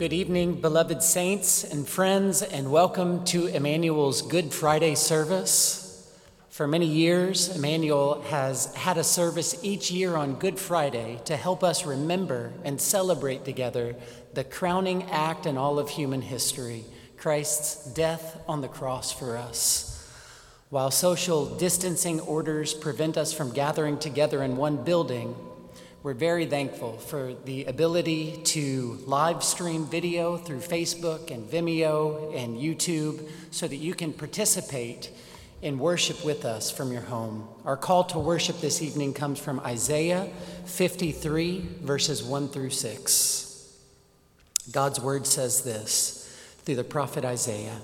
Good evening, beloved saints and friends, and welcome to Emmanuel's Good Friday service. For many years, Emmanuel has had a service each year on Good Friday to help us remember and celebrate together the crowning act in all of human history, Christ's death on the cross for us. While social distancing orders prevent us from gathering together in one building, we're very thankful for the ability to live stream video through Facebook and Vimeo and YouTube so that you can participate in worship with us from your home. Our call to worship this evening comes from Isaiah 53, verses 1 through 6. God's word says this through the prophet Isaiah.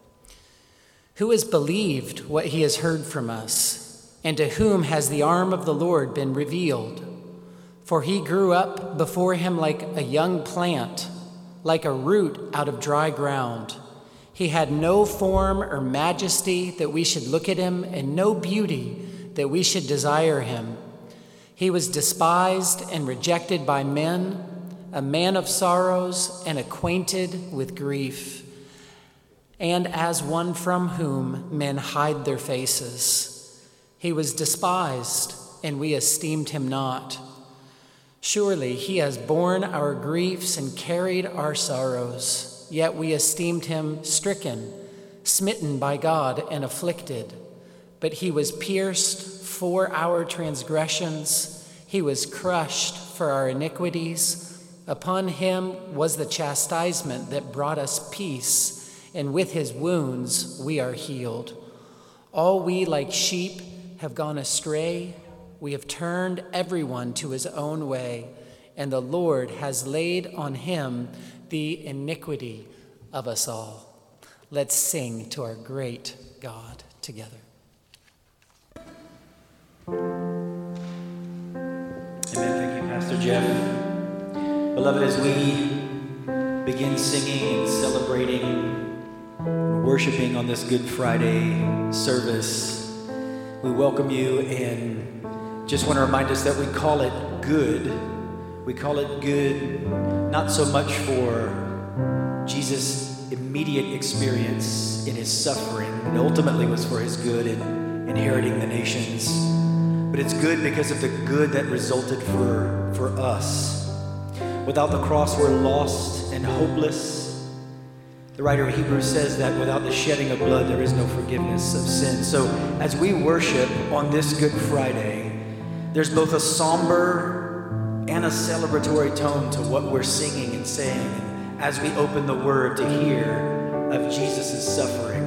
Who has believed what he has heard from us, and to whom has the arm of the Lord been revealed? For he grew up before him like a young plant, like a root out of dry ground. He had no form or majesty that we should look at him, and no beauty that we should desire him. He was despised and rejected by men, a man of sorrows and acquainted with grief, and as one from whom men hide their faces. He was despised, and we esteemed him not. Surely he has borne our griefs and carried our sorrows, yet we esteemed him stricken, smitten by God, and afflicted. But he was pierced for our transgressions, he was crushed for our iniquities. Upon him was the chastisement that brought us peace, and with his wounds we are healed. All we like sheep have gone astray. We have turned everyone to his own way, and the Lord has laid on him the iniquity of us all. Let's sing to our great God together. Amen. Thank you, Pastor Jeff. Beloved, as we begin singing and celebrating and worshiping on this Good Friday service, we welcome you and just want to remind us that we call it good. We call it good not so much for Jesus' immediate experience in his suffering, and ultimately was for his good in inheriting the nations, but it's good because of the good that resulted for us. Without the cross, we're lost and hopeless. The writer of Hebrews says that without the shedding of blood, there is no forgiveness of sin. So as we worship on this Good Friday, there's both a somber and a celebratory tone to what we're singing and saying as we open the Word to hear of Jesus' suffering.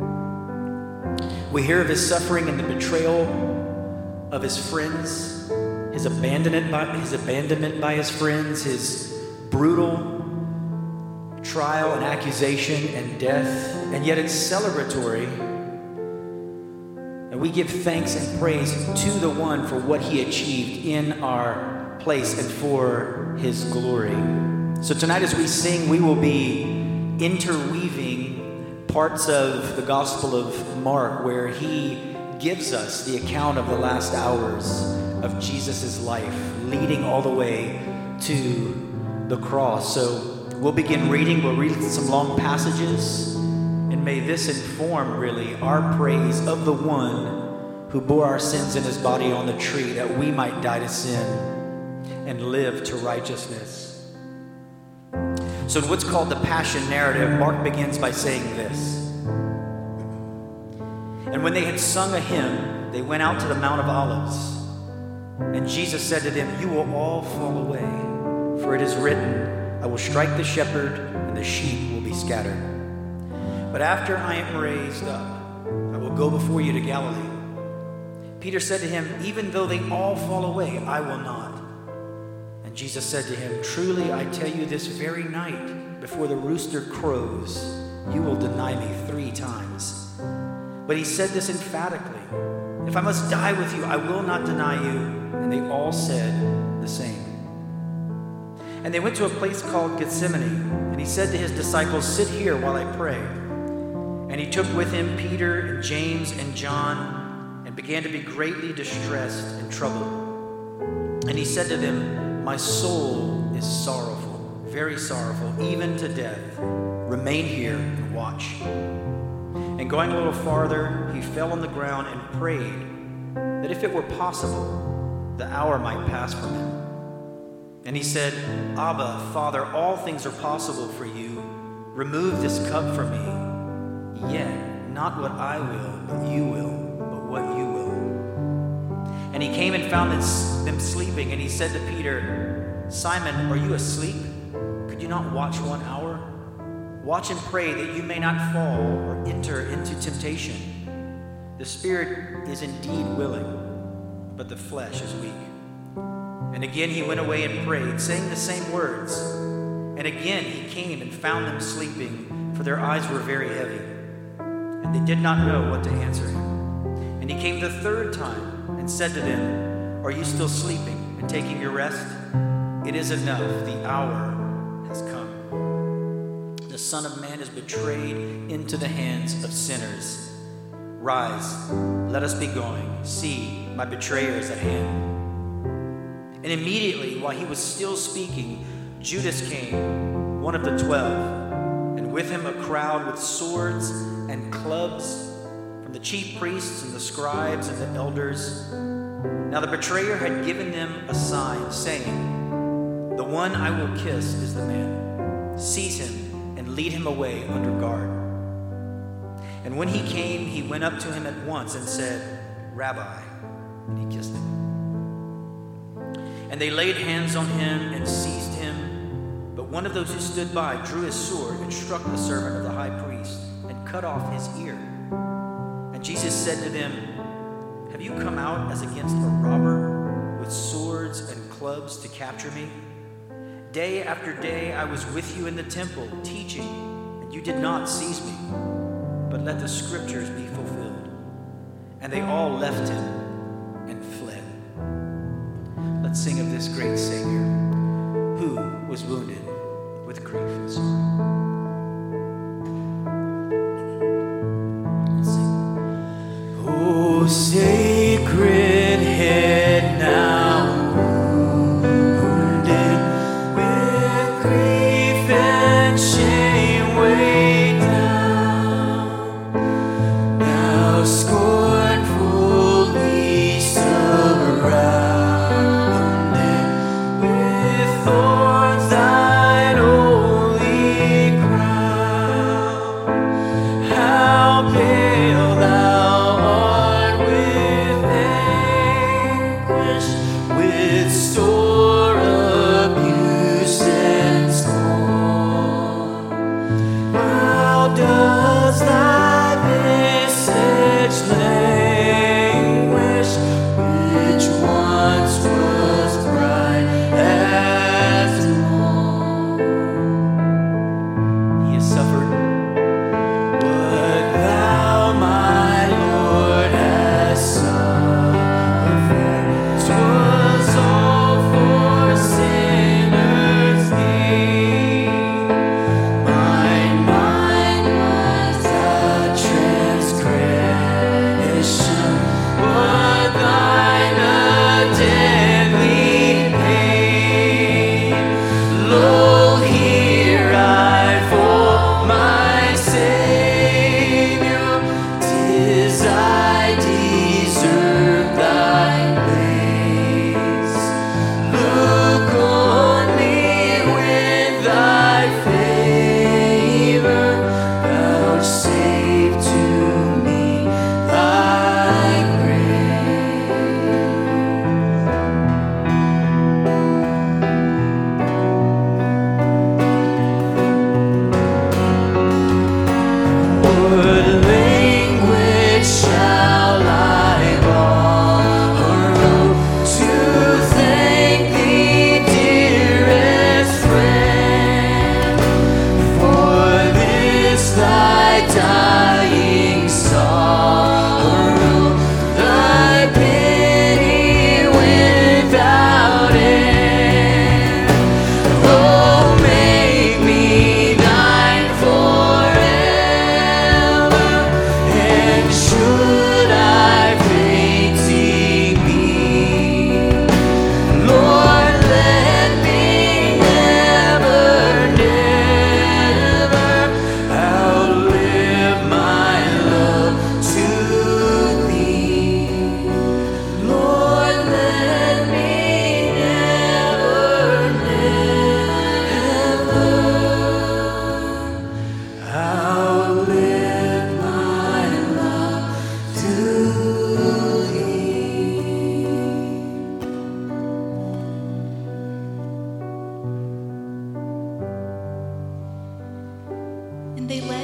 We hear of his suffering in the betrayal of his friends, his abandonment by his friends, his brutal trial and accusation and death, and yet it's celebratory. And we give thanks and praise to the one for what he achieved in our place and for his glory. So tonight as we sing, we will be interweaving parts of the Gospel of Mark where he gives us the account of the last hours of Jesus' life, leading all the way to the cross. So we'll begin reading. We'll read some long passages. And may this inform, really, our praise of the one who bore our sins in his body on the tree that we might die to sin and live to righteousness. So in what's called the Passion narrative, Mark begins by saying this. And when they had sung a hymn, they went out to the Mount of Olives. And Jesus said to them, "You will all fall away, for it is written, I will strike the shepherd, and the sheep will be scattered. But after I am raised up, I will go before you to Galilee." Peter said to him, "Even though they all fall away, I will not." And Jesus said to him, "Truly I tell you, this very night, before the rooster crows, you will deny me 3 times. But he said this emphatically, "If I must die with you, I will not deny you." And they all said the same. And they went to a place called Gethsemane, and he said to his disciples, "Sit here while I pray." And he took with him Peter and James and John and began to be greatly distressed and troubled. And he said to them, "My soul is sorrowful very sorrowful, even to death. Remain here and watch." And going a little farther, he fell on the ground and prayed that if it were possible, the hour might pass from him. And he said, "Abba, Father, all things are possible for you. Remove this cup from me. Yet not what I will, but you will, but what you will." And he came and found them sleeping, and he said to Peter, "Simon, are you asleep? Could you not watch 1 hour? Watch and pray that you may not fall or enter into temptation. The spirit is indeed willing, but the flesh is weak." And again he went away and prayed, saying the same words. And again he came and found them sleeping, for their eyes were very heavy, and they did not know what to answer him. And he came the third time and said to them, "Are you still sleeping and taking your rest? It is enough, the hour has come. The Son of Man is betrayed into the hands of sinners. Rise, let us be going. See, my betrayer is at hand." And immediately, while he was still speaking, Judas came, one of the 12, and with him a crowd with swords and clubs from the chief priests and the scribes and the elders. Now the betrayer had given them a sign, saying, "The one I will kiss is the man. Seize him and lead him away under guard." And when he came, he went up to him at once and said, "Rabbi," and he kissed him. And they laid hands on him and seized him. But one of those who stood by drew his sword and struck the servant of the high priest and cut off his ear. And Jesus said to them, "Have you come out as against a robber with swords and clubs to capture me? Day after day I was with you in the temple teaching, and you did not seize me. But let the scriptures be fulfilled." And they all left him and fled. Let's sing of this great Savior who was wounded with grief and sorrow. Let's sing. Oh, sacred head now wounded with grief and shame weighed down, now scornfully surrounded. How pale thou art with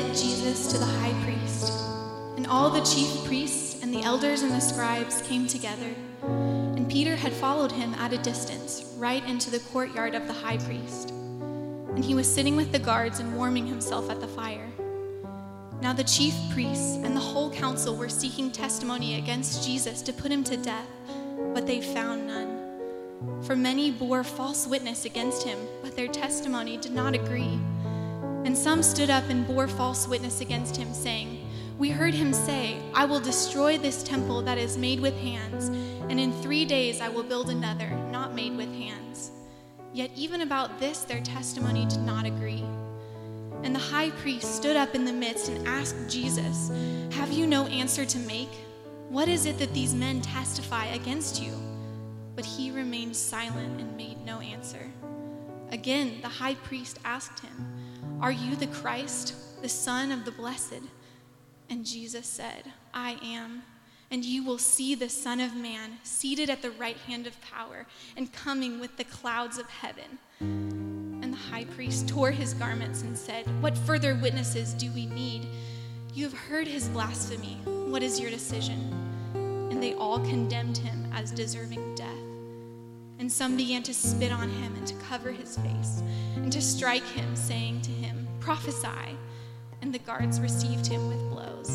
Jesus to the high priest. And all the chief priests and the elders and the scribes came together. And Peter had followed him at a distance, right into the courtyard of the high priest. And he was sitting with the guards and warming himself at the fire. Now the chief priests and the whole council were seeking testimony against Jesus to put him to death, but they found none. For many bore false witness against him, but their testimony did not agree. And some stood up and bore false witness against him, saying, "We heard him say, 'I will destroy this temple that is made with hands, and in 3 days I will build another, not made with hands.' Yet even about this their testimony did not agree. And the high priest stood up in the midst and asked Jesus, 'Have you no answer to make? What is it that these men testify against you?' But he remained silent and made no answer. Again, the high priest asked him, 'Are you the Christ, the Son of the Blessed?' And Jesus said, 'I am. And you will see the Son of Man seated at the right hand of power and coming with the clouds of heaven.' And the high priest tore his garments and said, 'What further witnesses do we need? You have heard his blasphemy. What is your decision?' And they all condemned him as deserving death. And some began to spit on him and to cover his face and to strike him, saying to him, 'Prophesy.' And the guards received him with blows.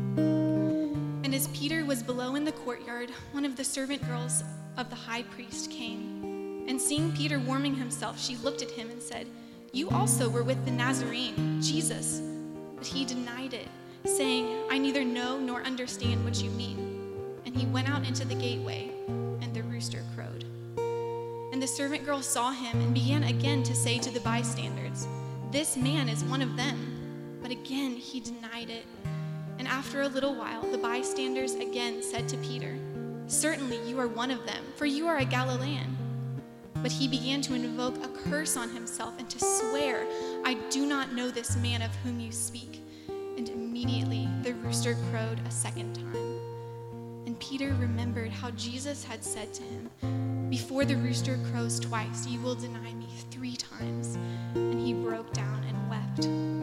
And as Peter was below in the courtyard, one of the servant girls of the high priest came. And seeing Peter warming himself, she looked at him and said, 'You also were with the Nazarene, Jesus.' But he denied it, saying, 'I neither know nor understand what you mean.' And he went out into the gateway, and the rooster crowed. And the servant girl saw him and began again to say to the bystanders, 'This man is one of them.' But again he denied it. And after a little while, the bystanders again said to Peter, 'Certainly you are one of them, for you are a Galilean.' But he began to invoke a curse on himself and to swear, 'I do not know this man of whom you speak.' And immediately the rooster crowed a second time. And Peter remembered how Jesus had said to him, 'Before the rooster crows twice, you will deny me 3 times.' And he broke down and wept.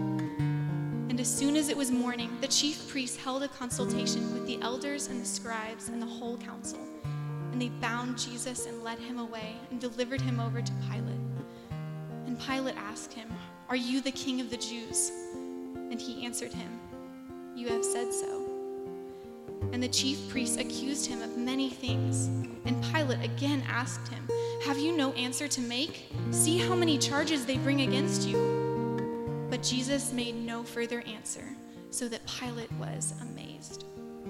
And as soon as it was morning, the chief priests held a consultation with the elders and the scribes and the whole council. And they bound Jesus and led him away and delivered him over to Pilate. And Pilate asked him, 'Are you the king of the Jews?' And he answered him, 'You have said so.' And the chief priests accused him of many things. And Pilate again asked him, 'Have you no answer to make? See how many charges they bring against you.' But Jesus made no further answer, so that Pilate was amazed.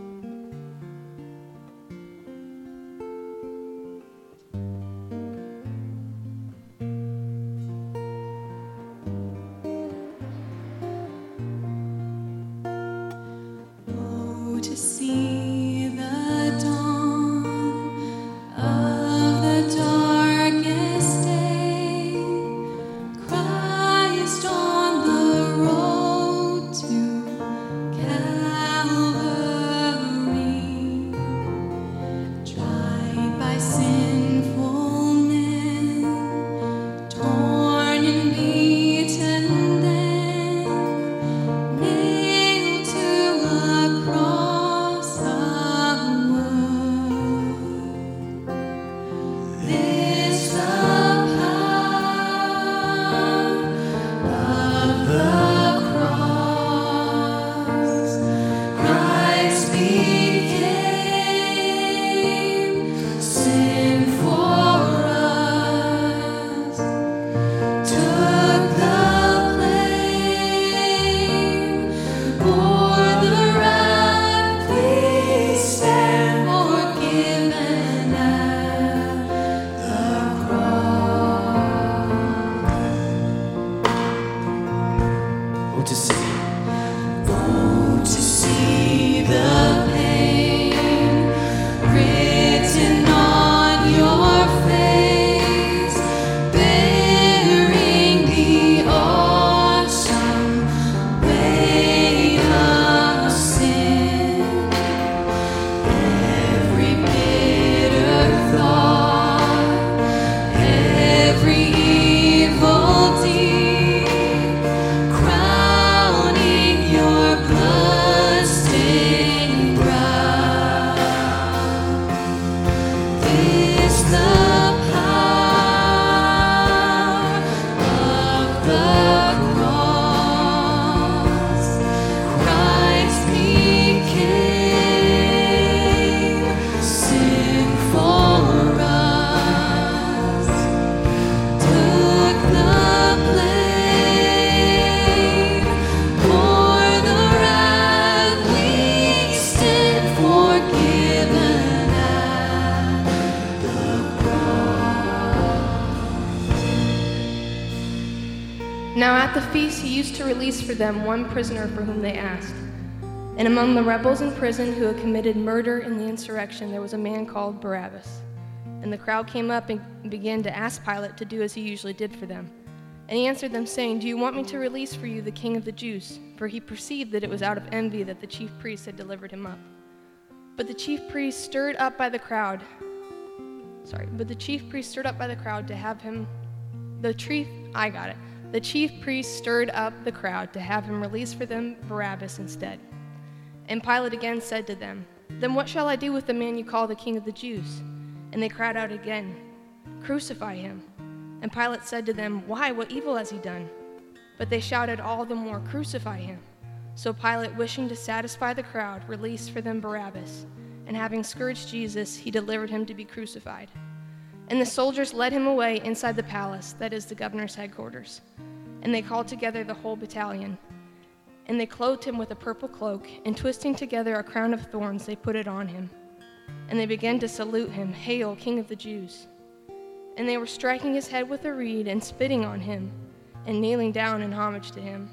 Oh, to see the dawn of the darkest day, Christ on the road to Calvary, tried by sinful men, torn and beaten then, nailed to a cross of wood. This the power of the cross. Christ became sin for us, took the blame, bore the wrath we stand forgiven at the Now at the feast he used to release for them one prisoner for whom they asked. And among the rebels in prison who had committed murder in the insurrection, there was a man called Barabbas. And the crowd came up and began to ask Pilate to do as he usually did for them. And he answered them, saying, "Do you want me to release for you the king of the Jews?" For he perceived that it was out of envy that the chief priests had delivered him up. But the chief priests stirred up by the crowd to have him, the chief priests stirred up the crowd to have him release for them Barabbas instead. And Pilate again said to them, "Then what shall I do with the man you call the king of the Jews?" And they cried out again, "Crucify him." And Pilate said to them, "Why, what evil has he done?" But they shouted all the more, "Crucify him." So Pilate, wishing to satisfy the crowd, released for them Barabbas, and having scourged Jesus, he delivered him to be crucified. And the soldiers led him away inside the palace, that is the governor's headquarters. And they called together the whole battalion. And they clothed him with a purple cloak, and twisting together a crown of thorns, they put it on him. And they began to salute him, "Hail, King of the Jews!" And they were striking his head with a reed and spitting on him, and kneeling down in homage to him.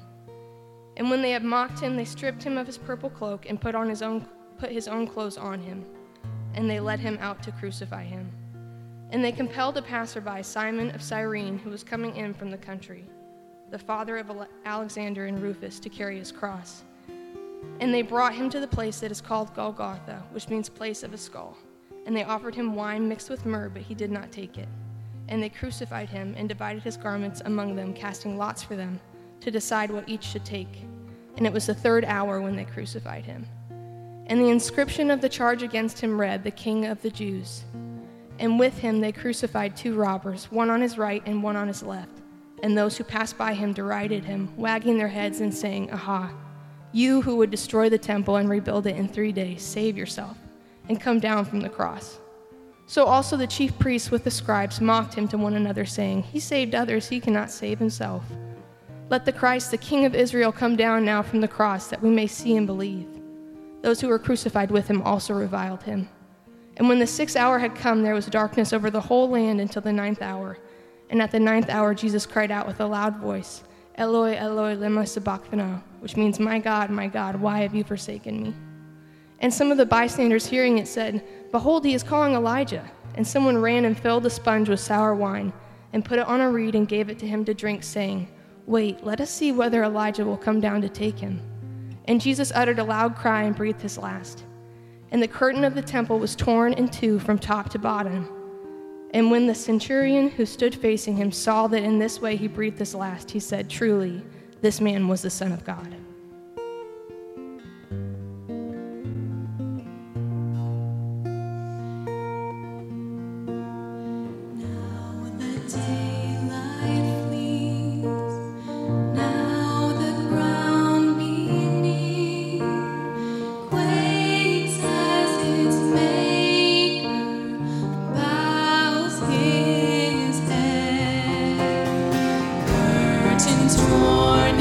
And when they had mocked him, they stripped him of his purple cloak and put his own clothes on him. And they led him out to crucify him. And they compelled a passerby, Simon of Cyrene, who was coming in from the country, the father of Alexander and Rufus, to carry his cross. And they brought him to the place that is called Golgotha, which means place of a skull. And they offered him wine mixed with myrrh, but he did not take it. And they crucified him and divided his garments among them, casting lots for them, to decide what each should take. And it was the 3rd hour when they crucified him. And the inscription of the charge against him read, "The King of the Jews." And with him they crucified 2 robbers, one on his right and one on his left. And those who passed by him derided him, wagging their heads and saying, "Aha, you who would destroy the temple and rebuild it in 3 days, save yourself, and come down from the cross." So also the chief priests with the scribes mocked him to one another, saying, "He saved others, he cannot save himself. Let the Christ, the King of Israel, come down now from the cross, that we may see and believe." Those who were crucified with him also reviled him. And when the 6th hour had come, there was darkness over the whole land until the 9th hour. And at the 9th hour, Jesus cried out with a loud voice, "Eloi, Eloi, lema sabachthani," which means, my God, why have you forsaken me?" And some of the bystanders hearing it said, "Behold, he is calling Elijah." And someone ran and filled a sponge with sour wine, and put it on a reed and gave it to him to drink, saying, "Wait, let us see whether Elijah will come down to take him." And Jesus uttered a loud cry and breathed his last. And the curtain of the temple was torn in 2 from top to bottom. And when the centurion who stood facing him saw that in this way he breathed his last, he said, "Truly, this man was the Son of God." Torn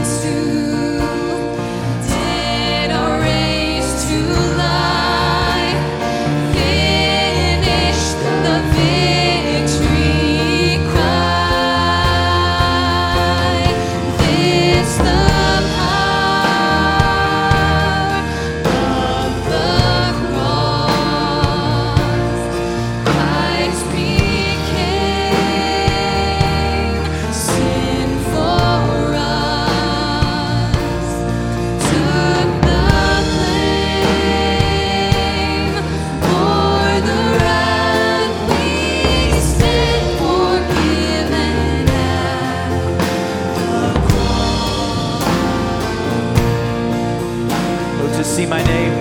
see my name.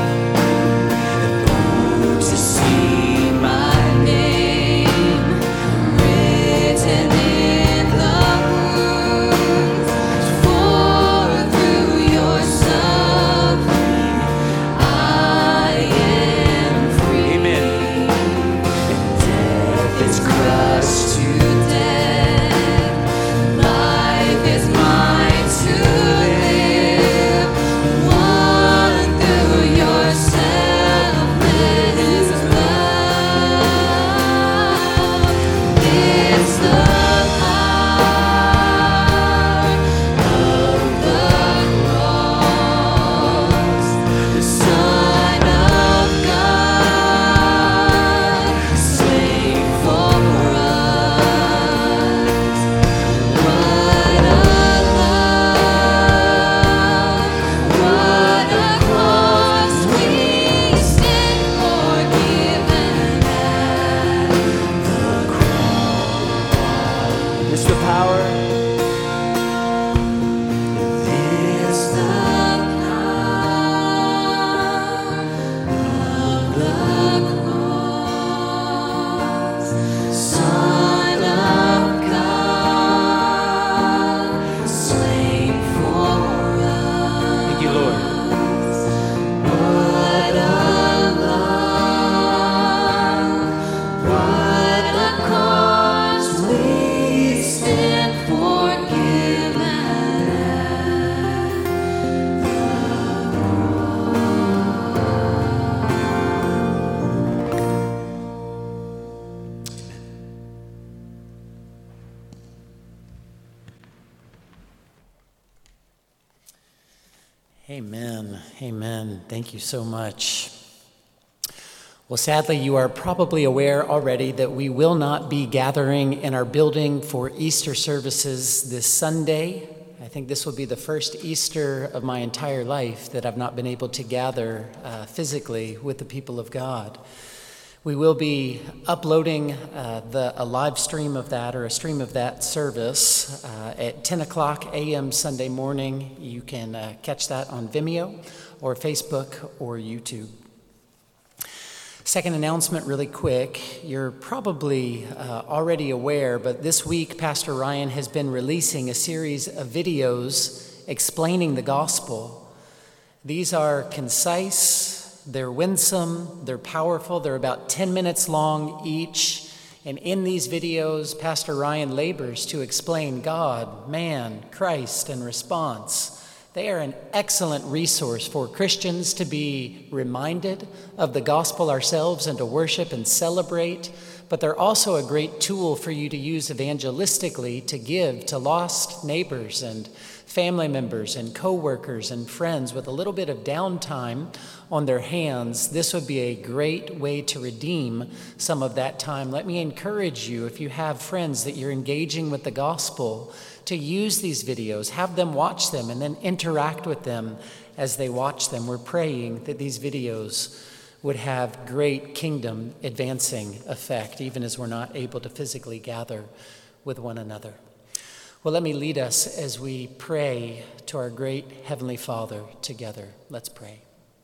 To see my name written in the wounds, for through your suffering I am free. Amen. And death is crushed to death, life is mine to live. One through your selfless love. It's the power Amen. Amen. Thank you so much. Well, sadly, you are probably aware already that we will not be gathering in our building for Easter services this Sunday. I think this will be the first Easter of my entire life that I've not been able to gather physically with the people of God. We will be uploading a live stream of that, or a stream of that service at 10 o'clock a.m. Sunday morning. You can catch that on Vimeo or Facebook or YouTube. Second announcement really quick. You're probably already aware, but this week Pastor Ryan has been releasing a series of videos explaining the gospel. These are concise, they're winsome, they're powerful, they're about 10 minutes long each. And in these videos, Pastor Ryan labors to explain God, man, Christ, and response. They are an excellent resource for Christians to be reminded of the gospel ourselves and to worship and celebrate, but they're also a great tool for you to use evangelistically to give to lost neighbors and family members and co-workers and friends with a little bit of downtime on their hands. This would be a great way to redeem some of that time. Let me encourage you, if you have friends that you're engaging with the gospel, to use these videos, have them watch them, and then interact with them as they watch them. We're praying that these videos would have great kingdom advancing effect, even as we're not able to physically gather with one another. Well, let me lead us as we pray to our great Heavenly Father together. Let's pray.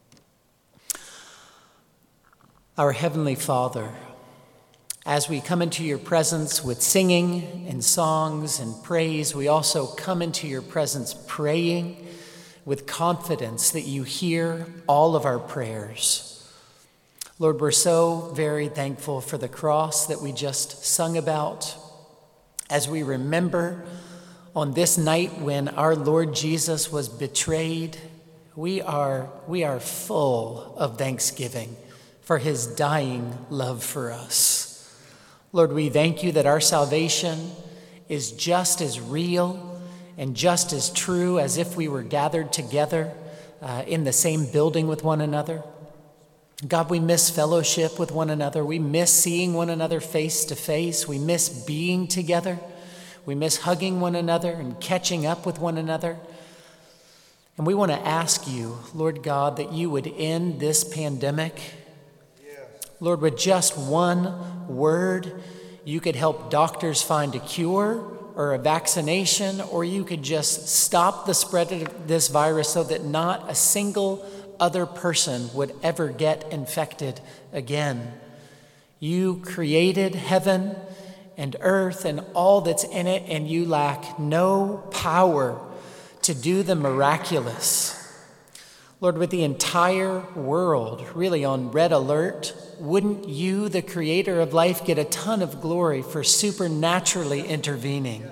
Our Heavenly Father, as we come into your presence with singing and songs and praise, we also come into your presence praying with confidence that you hear all of our prayers. Lord, we're so very thankful for the cross that we just sung about. As we remember on this night when our Lord Jesus was betrayed, we are full of thanksgiving for his dying love for us. Lord, we thank you that our salvation is just as real and just as true as if we were gathered together in the same building with one another. God, we miss fellowship with one another. We miss seeing one another face to face. We miss being together. We miss hugging one another and catching up with one another. And we want to ask you, Lord God, that you would end this pandemic. Lord, with just one word, you could help doctors find a cure or a vaccination, or you could just stop the spread of this virus so that not a single other person would ever get infected again. You created heaven and earth and all that's in it, and you lack no power to do the miraculous. Lord, with the entire world really on red alert, wouldn't you, the creator of life, get a ton of glory for supernaturally intervening?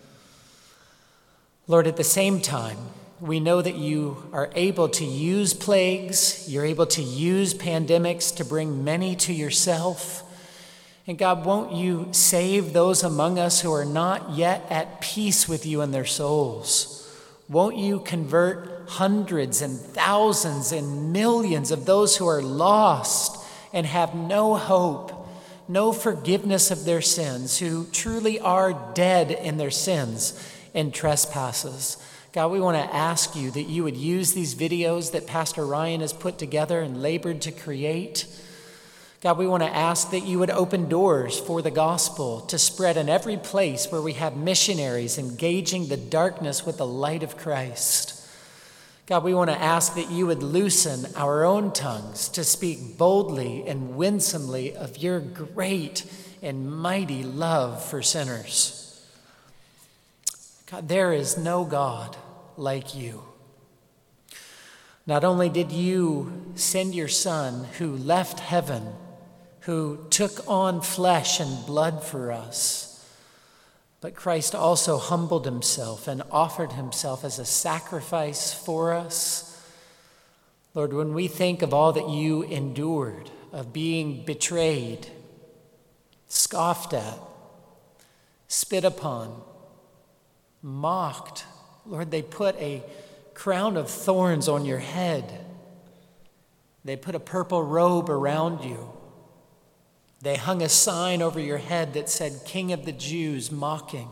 Lord, at the same time, we know that you are able to use plagues, you're able to use pandemics to bring many to yourself. And God, won't you save those among us who are not yet at peace with you in their souls? Won't you convert hundreds and thousands and millions of those who are lost and have no hope, no forgiveness of their sins, who truly are dead in their sins and trespasses? God, we want to ask you that you would use these videos that Pastor Ryan has put together and labored to create. God, we want to ask that you would open doors for the gospel to spread in every place where we have missionaries engaging the darkness with the light of Christ. God, we want to ask that you would loosen our own tongues to speak boldly and winsomely of your great and mighty love for sinners. God, there is no God like you. Not only did you send your Son who left heaven, who took on flesh and blood for us, but Christ also humbled himself and offered himself as a sacrifice for us. Lord, when we think of all that you endured, of being betrayed, scoffed at, spit upon, mocked, Lord, they put a crown of thorns on your head. They put a purple robe around you. They hung a sign over your head that said, King of the Jews, mocking.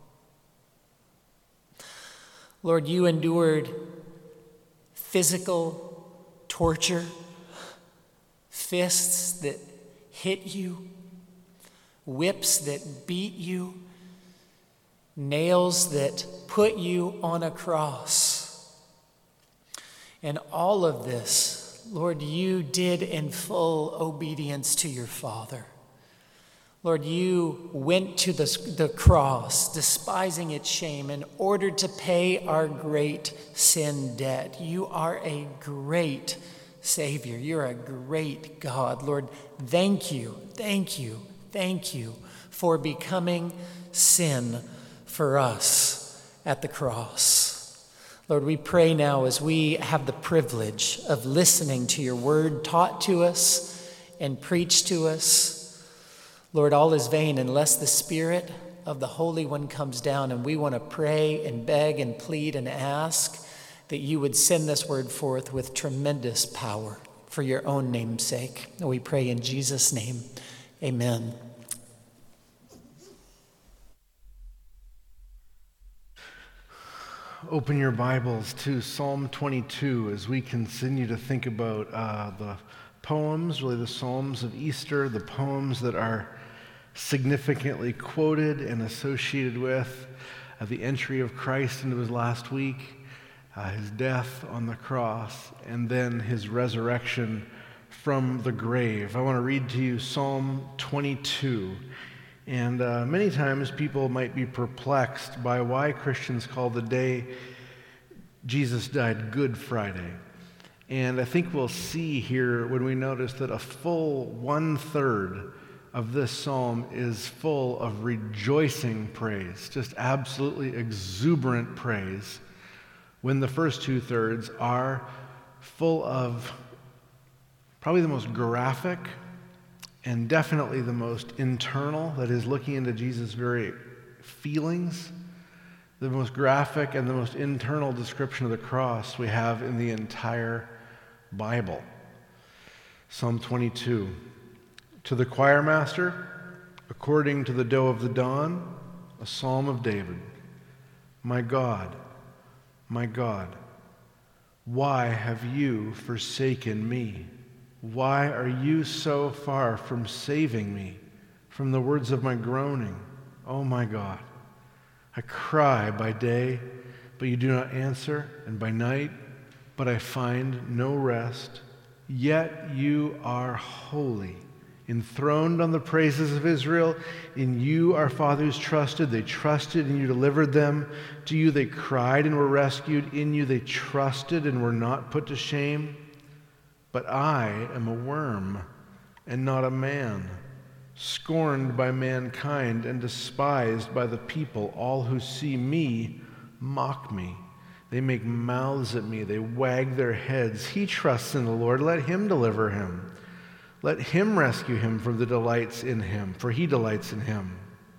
Lord, you endured physical torture, fists that hit you, whips that beat you, nails that put you on a cross. And all of this, Lord, you did in full obedience to your Father. Lord, you went to the cross, despising its shame, in order to pay our great sin debt. You are a great Savior. You're a great God. Lord, thank you for becoming sin for us at the cross. Lord, we pray now as we have the privilege of listening to your word taught to us and preached to us. Lord, all is vain unless the Spirit of the Holy One comes down, and we want to pray and beg and plead and ask that you would send this word forth with tremendous power for your own name's sake. And we pray in Jesus' name, amen. Open your Bibles to Psalm 22 as we continue to think about the poems, really the Psalms of Easter, the poems that are significantly quoted and associated with the entry of Christ into his last week, his death on the cross, and then his resurrection from the grave. I want to read to you Psalm 22. And many times people might be perplexed by why Christians call the day Jesus died Good Friday. And I think we'll see here when we notice that a full 1/3 of this psalm is full of rejoicing praise, just absolutely exuberant praise, when the first 2/3 are full of probably the most graphic and definitely the most internal, that is, looking into Jesus' very feelings, the most graphic and the most internal description of the cross we have in the entire Bible. Psalm 22. To the choir master, according to the doe of the dawn, a psalm of David. My God, why have you forsaken me? Why are you so far from saving me from the words of my groaning? Oh my God, I cry by day, but you do not answer, and by night, but I find no rest. Yet you are holy, enthroned on the praises of Israel. In you our fathers trusted. They trusted, and you delivered them. To you they cried and were rescued. In you they trusted and were not put to shame. But I am a worm and not a man, scorned by mankind and despised by the people. All who see me mock me. They make mouths at me. They wag their heads. He trusts in the Lord. Let him deliver him. Let him rescue him for he delights in him.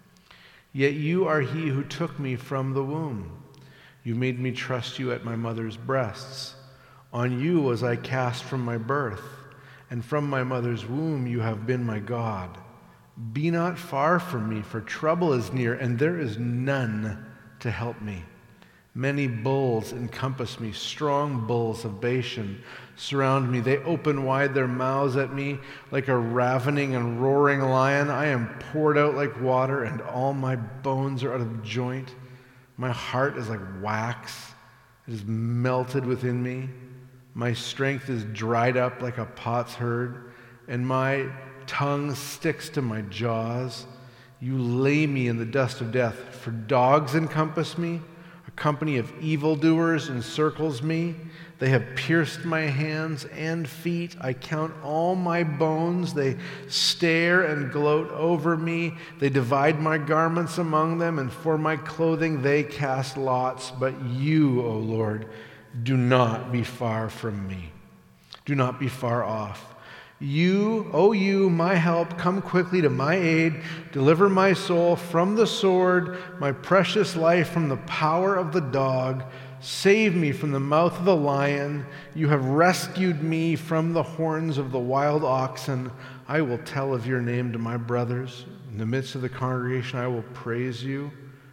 Yet you are he who took me from the womb. You made me trust you at my mother's breasts. On you was I cast from my birth, and from my mother's womb you have been my God. Be not far from me, for trouble is near, and there is none to help me. Many bulls encompass me, strong bulls of Bashan surround me. They open wide their mouths at me like a ravening and roaring lion. I am poured out like water, and all my bones are out of joint. My heart is like wax. It is melted within me. My strength is dried up like a potsherd, and my tongue sticks to my jaws. You lay me in the dust of death, for dogs encompass me. A company of evildoers encircles me. They have pierced my hands and feet. I count all my bones. They stare and gloat over me. They divide my garments among them, and for my clothing they cast lots. But you, O Lord, do not be far from me. Do not be far off. You, O you, my help, come quickly to my aid. Deliver my soul from the sword, my precious life from the power of the dog. Save me from the mouth of the lion. You have rescued me from the horns of the wild oxen. I will tell of your name to my brothers. In the midst of the congregation, I will praise you.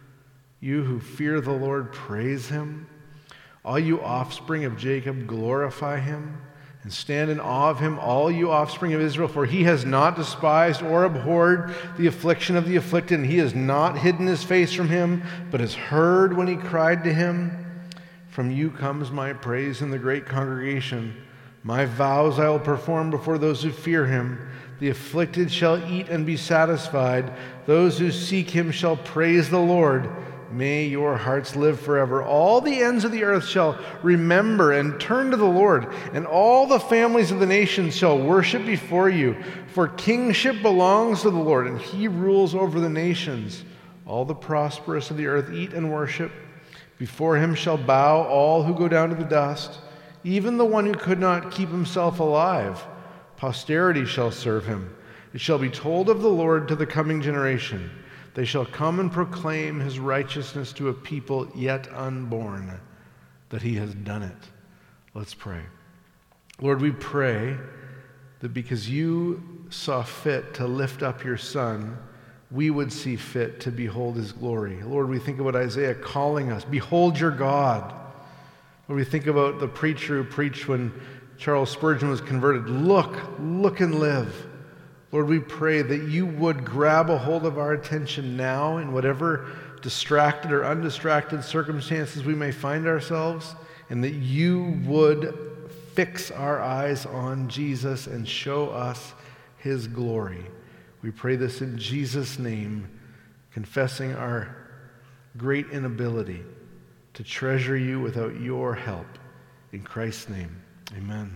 You who fear the Lord, praise him. All you offspring of Jacob, glorify him. And stand in awe of him, all you offspring of Israel, for he has not despised or abhorred the affliction of the afflicted, and he has not hidden his face from him, but has heard when he cried to him. From you comes my praise in the great congregation. My vows I will perform before those who fear him. The afflicted shall eat and be satisfied. Those who seek him shall praise the Lord. May your hearts live forever. All the ends of the earth shall remember and turn to the Lord, and all the families of the nations shall worship before you. For kingship belongs to the Lord, and he rules over the nations. All the prosperous of the earth eat and worship. Before him shall bow all who go down to the dust, even the one who could not keep himself alive. Posterity shall serve him. It shall be told of the Lord to the coming generation. They shall come and proclaim his righteousness to a people yet unborn, that he has done it. Let's pray. Lord, we pray that because you saw fit to lift up your Son, we would see fit to behold his glory. Lord, we think about Isaiah calling us, behold your God. Lord, we think about the preacher who preached when Charles Spurgeon was converted, look and live. Lord, we pray that you would grab a hold of our attention now in whatever distracted or undistracted circumstances we may find ourselves, and that you would fix our eyes on Jesus and show us his glory. We pray this in Jesus' name, confessing our great inability to treasure you without your help. In Christ's name, amen.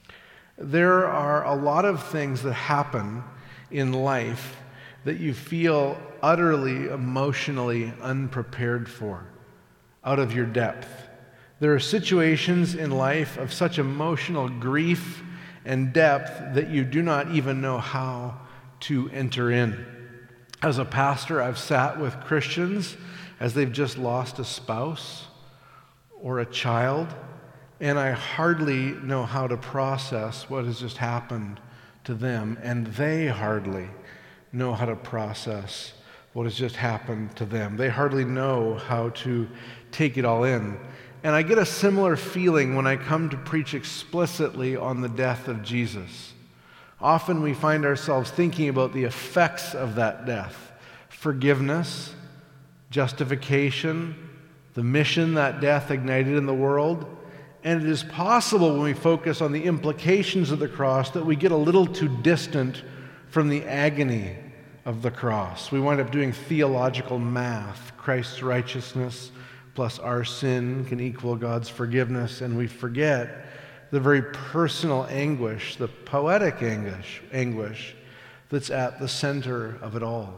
There are a lot of things that happen in life that you feel utterly emotionally unprepared for, out of your depth. There are situations in life of such emotional grief and depth that you do not even know how to enter in. As a pastor, I've sat with Christians as they've just lost a spouse or a child, and I hardly know how to process what has just happened to them, and they hardly know how to process what has just happened to them. They hardly know how to take it all in. And I get a similar feeling when I come to preach explicitly on the death of Jesus. Often we find ourselves thinking about the effects of that death: forgiveness, justification, the mission that death ignited in the world. And it is possible when we focus on the implications of the cross that we get a little too distant from the agony of the cross. We wind up doing theological math. Christ's righteousness plus our sin can equal God's forgiveness, and we forget the very personal anguish, the poetic anguish that's at the center of it all.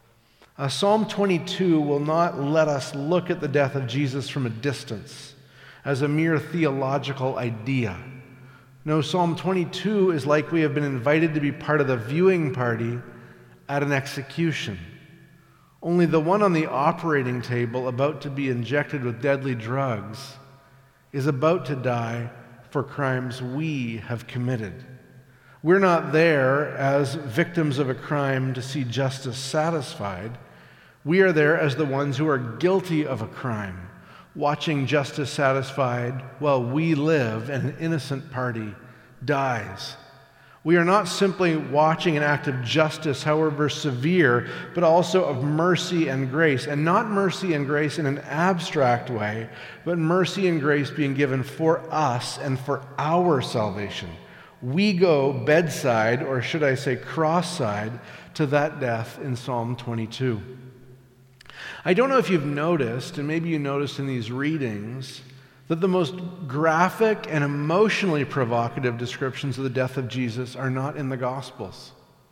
Psalm 22 will not let us look at the death of Jesus from a distance, as a mere theological idea. No, Psalm 22 is like we have been invited to be part of the viewing party at an execution. Only the one on the operating table, about to be injected with deadly drugs, is about to die for crimes we have committed. We're not there as victims of a crime to see justice satisfied. We are there as the ones who are guilty of a crime, watching justice satisfied while we live and an innocent party dies. We are not simply watching an act of justice, however severe, but also of mercy and grace. And not mercy and grace in an abstract way, but mercy and grace being given for us and for our salvation. We go bedside, or should I say cross-side, to that death in Psalm 22. I don't know if you've noticed, and maybe you noticed in these readings, that the most graphic and emotionally provocative descriptions of the death of Jesus are not in the Gospels.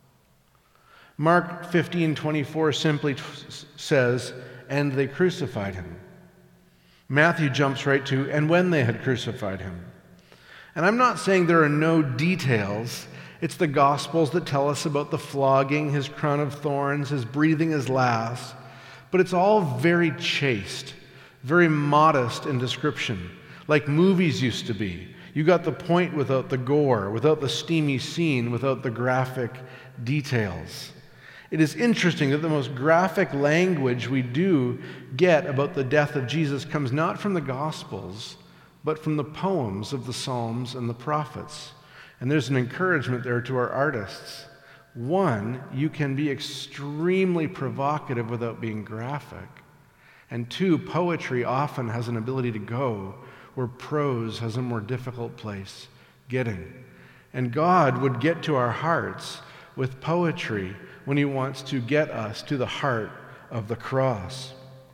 Mark 15:24 simply says, "And they crucified him." Matthew jumps right to, "And when they had crucified him." And I'm not saying there are no details. It's the Gospels that tell us about the flogging, his crown of thorns, his breathing his last. But it's all very chaste, very modest in description, like movies used to be. You got the point without the gore, without the steamy scene, without the graphic details. It is interesting that the most graphic language we do get about the death of Jesus comes not from the Gospels, but from the poems of the Psalms and the prophets. And there's an encouragement there to our artists. One, you can be extremely provocative without being graphic. And two, poetry often has an ability to go where prose has a more difficult place getting. And God would get to our hearts with poetry when he wants to get us to the heart of the cross.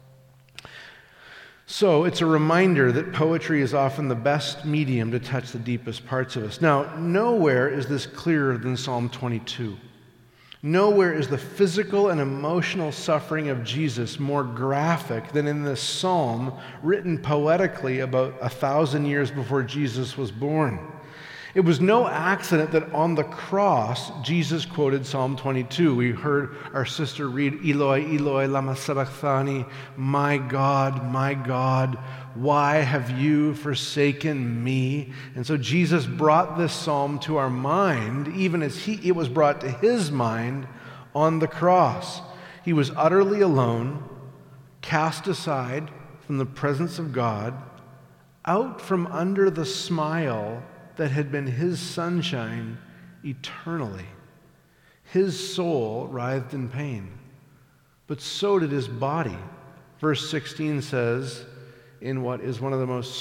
So it's a reminder that poetry is often the best medium to touch the deepest parts of us. Now, nowhere is this clearer than Psalm 22. Nowhere is the physical and emotional suffering of Jesus more graphic than in this psalm written poetically about 1,000 years before Jesus was born. It was no accident that on the cross, Jesus quoted Psalm 22. We heard our sister read, Eloi, Eloi, lama sabachthani, my God, why have you forsaken me? And so Jesus brought this psalm to our mind, even as it was brought to his mind on the cross. He was utterly alone, cast aside from the presence of God, out from under the smile that had been his sunshine eternally. His soul writhed in pain, but so did his body. Verse 16 says, in what is one of the most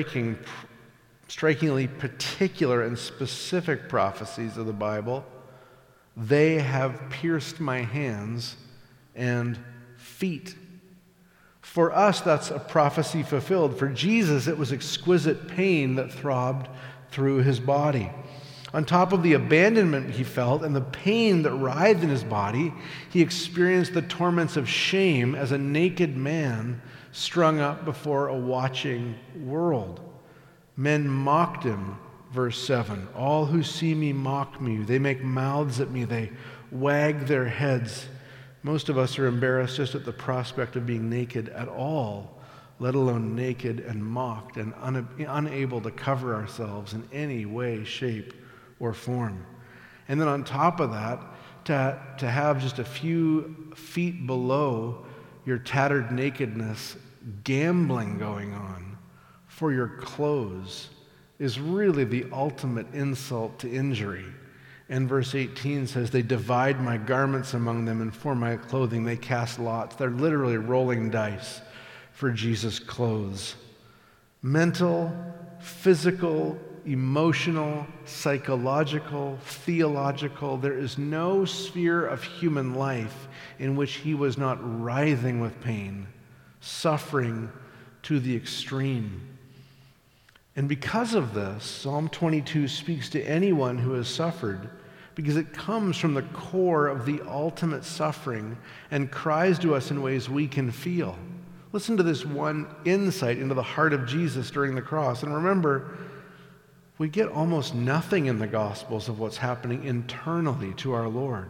strikingly particular and specific prophecies of the Bible, they have pierced my hands and feet. For us, that's a prophecy fulfilled. For Jesus, it was exquisite pain that throbbed through his body. On top of the abandonment he felt and the pain that writhed in his body, he experienced the torments of shame as a naked man strung up before a watching world. Men mocked him, verse 7. All who see me mock me. They make mouths at me. They wag their heads. Most of us are embarrassed just at the prospect of being naked at all, let alone naked and mocked and unable to cover ourselves in any way, shape, or form. And then on top of that, to have just a few feet below your tattered nakedness, gambling going on for your clothes is really the ultimate insult to injury. And verse 18 says, they divide my garments among them, and for my clothing they cast lots. They're literally rolling dice for Jesus' clothes. Mental, physical, emotional, psychological, theological, there is no sphere of human life in which he was not writhing with pain, suffering to the extreme. And because of this, Psalm 22 speaks to anyone who has suffered, because it comes from the core of the ultimate suffering and cries to us in ways we can feel. Listen to this one insight into the heart of Jesus during the cross. And remember, we get almost nothing in the Gospels of what's happening internally to our Lord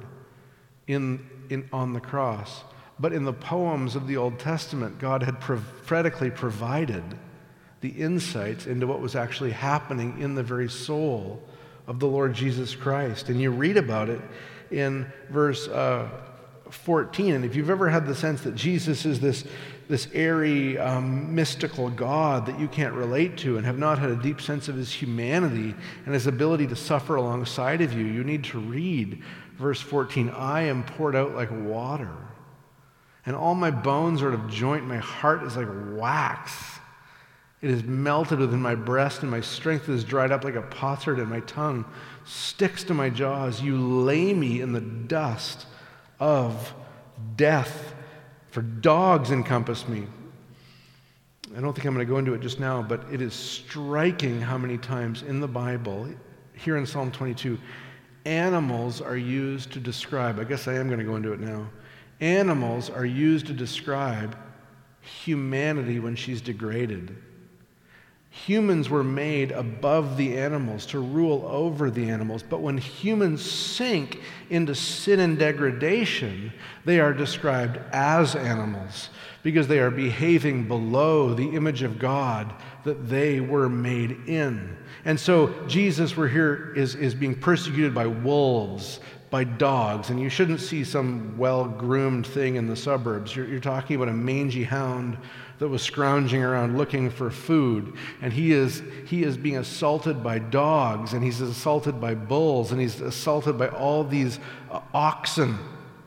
on the cross. But in the poems of the Old Testament, God had prophetically provided the insights into what was actually happening in the very soul of the Lord Jesus Christ. And you read about it in verse 14. And if you've ever had the sense that Jesus is this airy, mystical God that you can't relate to and have not had a deep sense of his humanity and his ability to suffer alongside of you, you need to read verse 14. I am poured out like water, and all my bones are out of joint. My heart is like wax. It is melted within my breast, and my strength is dried up like a potsherd, and my tongue sticks to my jaws. You lay me in the dust of death, for dogs encompass me. I don't think I'm going to go into it just now, but it is striking how many times in the Bible, here in Psalm 22, animals are used to describe, I guess I am going to go into it now, animals are used to describe humanity when she's degraded. Humans were made above the animals, to rule over the animals. But when humans sink into sin and degradation, they are described as animals because they are behaving below the image of God that they were made in. And so Jesus, we're here, is being persecuted by wolves, by dogs. And you shouldn't see some well-groomed thing in the suburbs. You're talking about a mangy hound that was scrounging around looking for food, and he is being assaulted by dogs, and he's assaulted by bulls, and he's assaulted by all these oxen.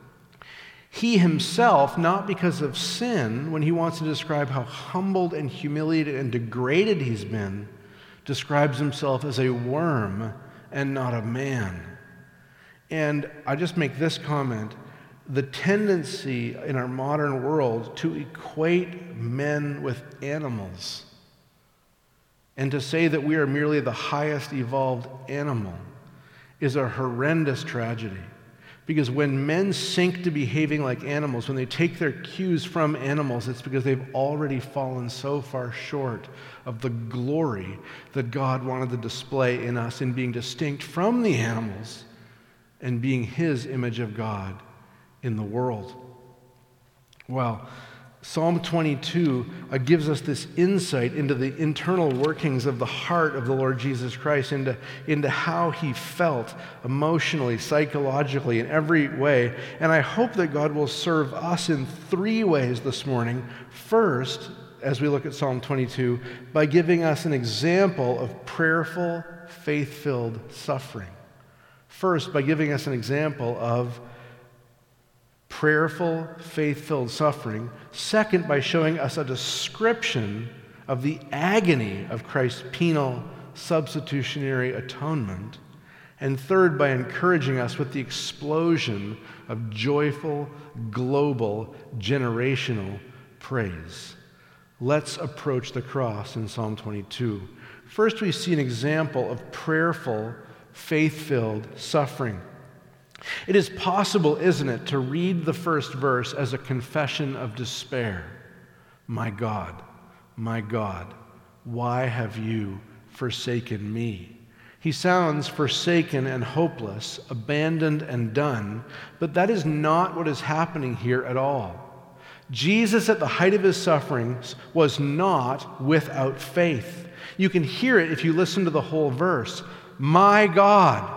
He himself, not because of sin, when he wants to describe how humbled and humiliated and degraded he's been, describes himself as a worm and not a man. And I just make this comment: the tendency in our modern world to equate men with animals and to say that we are merely the highest evolved animal is a horrendous tragedy. Because when men sink to behaving like animals, when they take their cues from animals, it's because they've already fallen so far short of the glory that God wanted to display in us in being distinct from the animals and being His image of God in the world. Well, Psalm 22 gives us this insight into the internal workings of the heart of the Lord Jesus Christ, into how He felt emotionally, psychologically, in every way. And I hope that God will serve us in three ways this morning. First, as we look at Psalm 22, by giving us an example of prayerful, faith-filled suffering. First, by giving us an example of prayerful, faith-filled suffering. Second, by showing us a description of the agony of Christ's penal substitutionary atonement. And third, by encouraging us with the explosion of joyful, global, generational praise. Let's approach the cross in Psalm 22. First, we see an example of prayerful, faith-filled suffering. It is possible, isn't it, to read the first verse as a confession of despair. My God, why have you forsaken me? He sounds forsaken and hopeless, abandoned and done, but that is not what is happening here at all. Jesus, at the height of his sufferings, was not without faith. You can hear it if you listen to the whole verse. My God.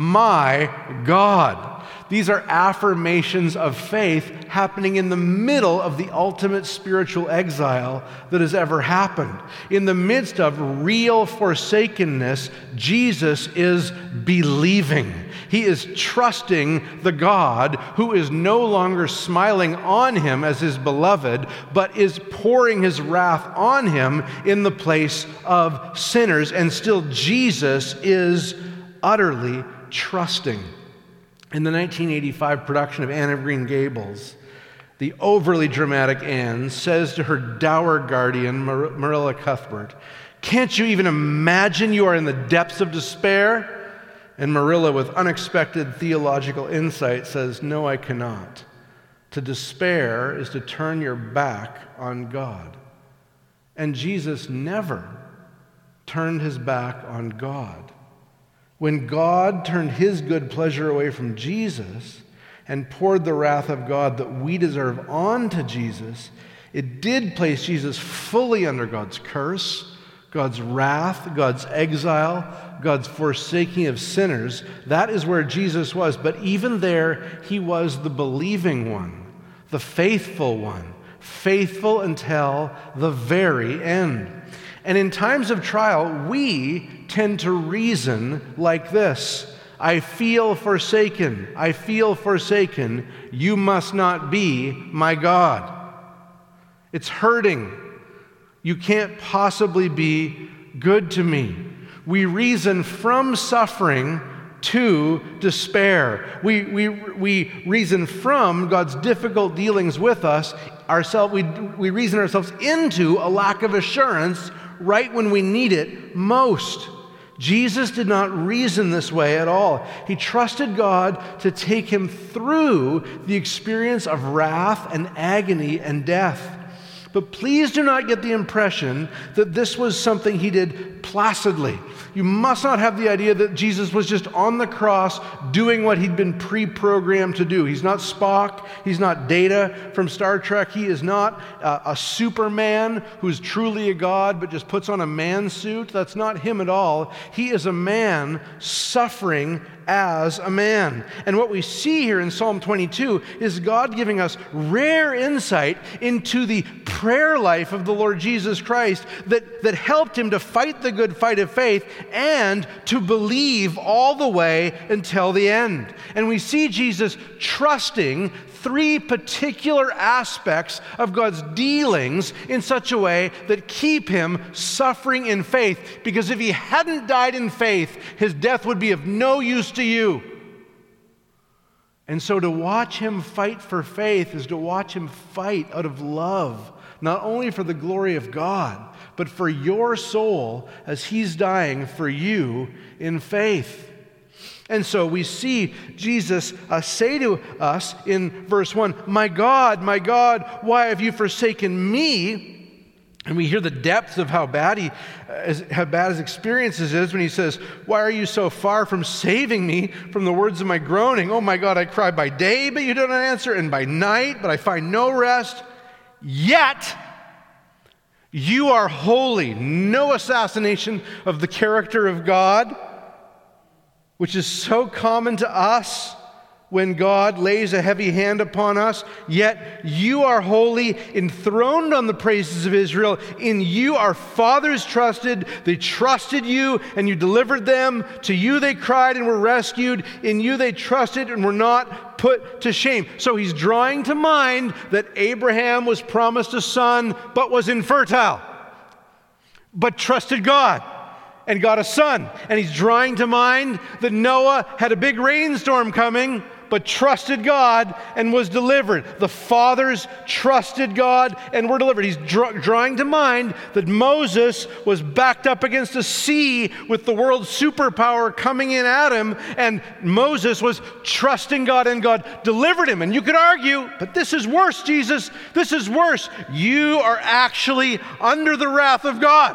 My God. These are affirmations of faith happening in the middle of the ultimate spiritual exile that has ever happened. In the midst of real forsakenness, Jesus is believing. He is trusting the God who is no longer smiling on him as his beloved, but is pouring his wrath on him in the place of sinners. And still Jesus is utterly trusting. In the 1985 production of Anne of Green Gables, the overly dramatic Anne says to her dour guardian, Marilla Cuthbert, "Can't you even imagine you are in the depths of despair?" And Marilla, with unexpected theological insight, says, "No, I cannot. To despair is to turn your back on God." And Jesus never turned his back on God. When God turned his good pleasure away from Jesus and poured the wrath of God that we deserve onto Jesus, it did place Jesus fully under God's curse, God's wrath, God's exile, God's forsaking of sinners. That is where Jesus was. But even there, he was the believing one, the faithful one, faithful until the very end. And in times of trial, we tend to reason like this: I feel forsaken. I feel forsaken. You must not be my God. It's hurting. You can't possibly be good to me. We reason from suffering to despair. We reason from God's difficult dealings with us. We reason ourselves into a lack of assurance right when we need it most. Jesus did not reason this way at all. He trusted God to take him through the experience of wrath and agony and death. But please do not get the impression that this was something he did placidly. You must not have the idea that Jesus was just on the cross doing what he'd been pre-programmed to do. He's not Spock. He's not Data from Star Trek. He is not a Superman who's truly a god but just puts on a man suit. That's not him at all. He is a man suffering as a man. And what we see here in Psalm 22 is God giving us rare insight into the prayer life of the Lord Jesus Christ that helped him to fight the good fight of faith and to believe all the way until the end. And we see Jesus trusting three particular aspects of God's dealings in such a way that keep him suffering in faith. Because if he hadn't died in faith, his death would be of no use to you. And so to watch him fight for faith is to watch him fight out of love, not only for the glory of God, but for your soul as he's dying for you in faith. And so we see Jesus say to us in verse 1, my God, why have you forsaken me?" And we hear the depth of how bad his experiences is when he says, "Why are you so far from saving me from the words of my groaning? Oh my God, I cry by day, but you don't answer, and by night, but I find no rest. Yet you are holy." No assassination of the character of God, which is so common to us when God lays a heavy hand upon us. "Yet you are holy, enthroned on the praises of Israel. In you our fathers trusted. They trusted you, and you delivered them. To you they cried and were rescued. In you they trusted and were not put to shame." So he's drawing to mind that Abraham was promised a son, but was infertile, but trusted God and got a son. And he's drawing to mind that Noah had a big rainstorm coming, but trusted God and was delivered. The fathers trusted God and were delivered. He's drawing to mind that Moses was backed up against a sea with the world's superpower coming in at him, and Moses was trusting God, and God delivered him. And you could argue, but this is worse, Jesus. This is worse. You are actually under the wrath of God.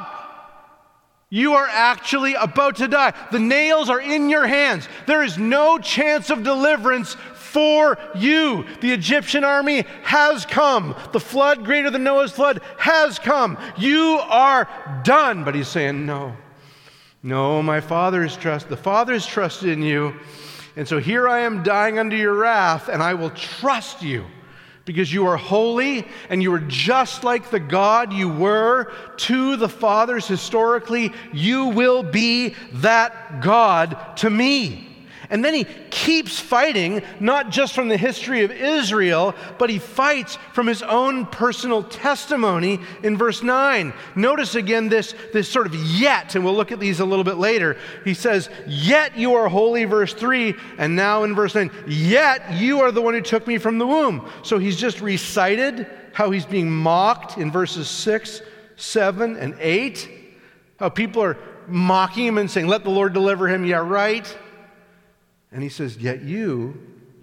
You are actually about to die. The nails are in your hands. There is no chance of deliverance for you. The Egyptian army has come. The flood, greater than Noah's flood, has come. You are done. But he's saying, no, my Father's the Father's trusted in you. And so here I am dying under your wrath, and I will trust you. Because you are holy and you are just like the God you were to the fathers historically, you will be that God to me. And then he keeps fighting, not just from the history of Israel, but he fights from his own personal testimony in verse 9. Notice again this sort of yet, and we'll look at these a little bit later. He says, "Yet you are holy," verse 3, and now in verse 9, "Yet you are the one who took me from the womb." So he's just recited how he's being mocked in verses 6, 7, and 8. How people are mocking him and saying, "Let the Lord deliver him." Yeah, right. And he says, "Yet you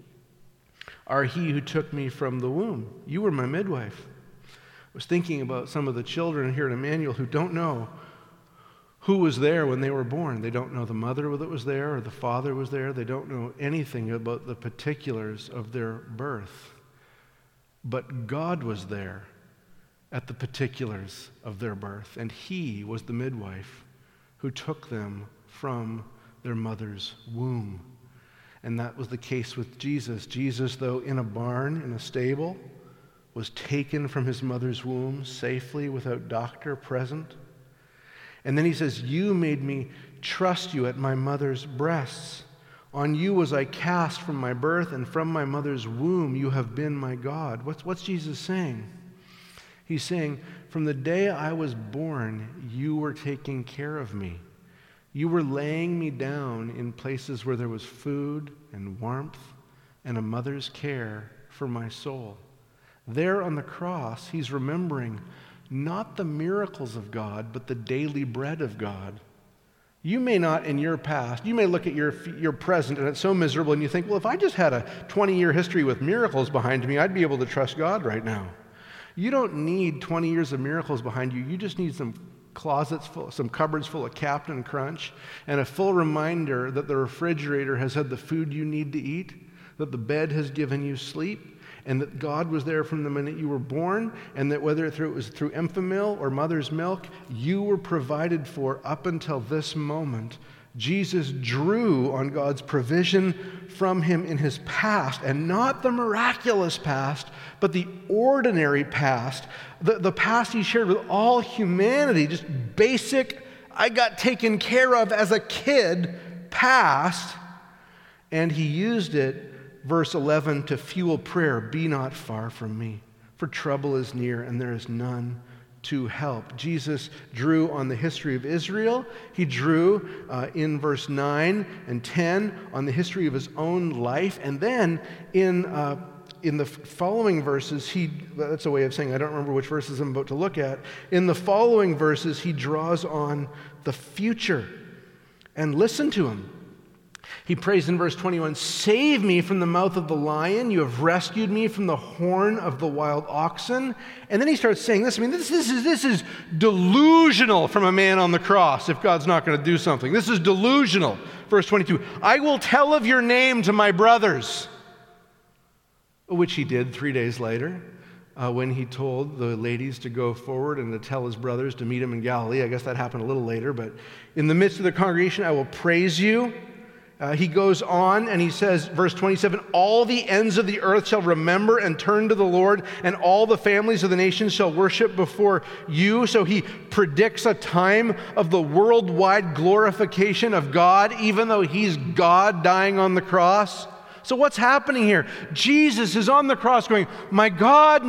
are he who took me from the womb. You were my midwife." I was thinking about some of the children here at Emmanuel who don't know who was there when they were born. They don't know the mother that was there or the father was there. They don't know anything about the particulars of their birth. But God was there at the particulars of their birth, and he was the midwife who took them from their mother's womb. And that was the case with Jesus. Jesus, though in a barn, in a stable, was taken from his mother's womb safely without doctor present. And then he says, "You made me trust you at my mother's breasts. On you was I cast from my birth, and from my mother's womb you have been my God." What's Jesus saying? He's saying, from the day I was born, you were taking care of me. You were laying me down in places where there was food and warmth and a mother's care for my soul. There on the cross, he's remembering not the miracles of God, but the daily bread of God. You may not in your past, you may look at your present and it's so miserable and you think, well, if I just had a 20-year history with miracles behind me, I'd be able to trust God right now. You don't need 20 years of miracles behind you. You just need some cupboards full of Captain Crunch, and a full reminder that the refrigerator has had the food you need to eat, that the bed has given you sleep, and that God was there from the minute you were born, and that whether it was through Enfamil or mother's milk, you were provided for up until this moment. Jesus drew on God's provision from him in his past, and not the miraculous past, but the ordinary past, the past he shared with all humanity, just basic, I got taken care of as a kid past, and he used it, verse 11, to fuel prayer. Be not far from me, for trouble is near, and there is none to help. Jesus drew on the history of Israel. He drew in verse 9 and 10 on the history of his own life. And then in the following verses, that's a way of saying I don't remember which verses I'm about to look at. In the following verses, he draws on the future. And listen to him. He prays in verse 21, "Save me from the mouth of the lion. You have rescued me from the horn of the wild oxen." And then he starts saying this. I mean, this is delusional from a man on the cross if God's not going to do something. This is delusional. Verse 22, "I will tell of your name to my brothers," which he did 3 days later when he told the ladies to go forward and to tell his brothers to meet him in Galilee. I guess that happened a little later. But in the midst of the congregation, "I will praise you." He goes on and he says, verse 27, "All the ends of the earth shall remember and turn to the Lord, and all the families of the nations shall worship before you." So he predicts a time of the worldwide glorification of God, even though he's God dying on the cross. So what's happening here? Jesus is on the cross going, my God,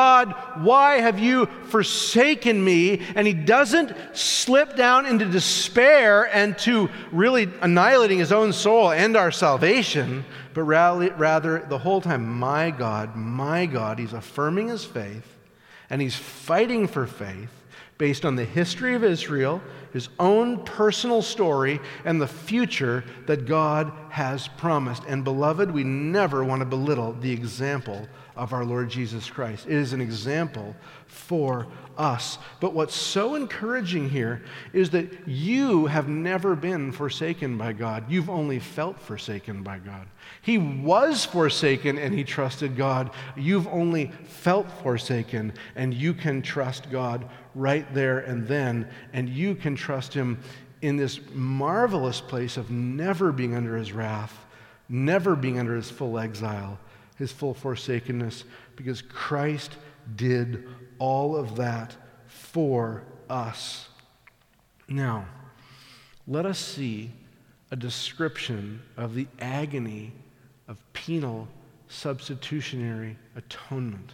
why have you forsaken me?" And he doesn't slip down into despair and to really annihilating his own soul and our salvation, but rather the whole time, my God, he's affirming his faith, and he's fighting for faith based on the history of Israel, his own personal story, and the future that God has promised. And beloved, we never want to belittle the example of our Lord Jesus Christ. It is an example for us. But what's so encouraging here is that you have never been forsaken by God. You've only felt forsaken by God. He was forsaken and he trusted God. You've only felt forsaken, and you can trust God right there and then, and you can trust him in this marvelous place of never being under his wrath, never being under his full exile, his full forsakenness, because Christ did all of that for us. Now, let us see a description of the agony of penal substitutionary atonement.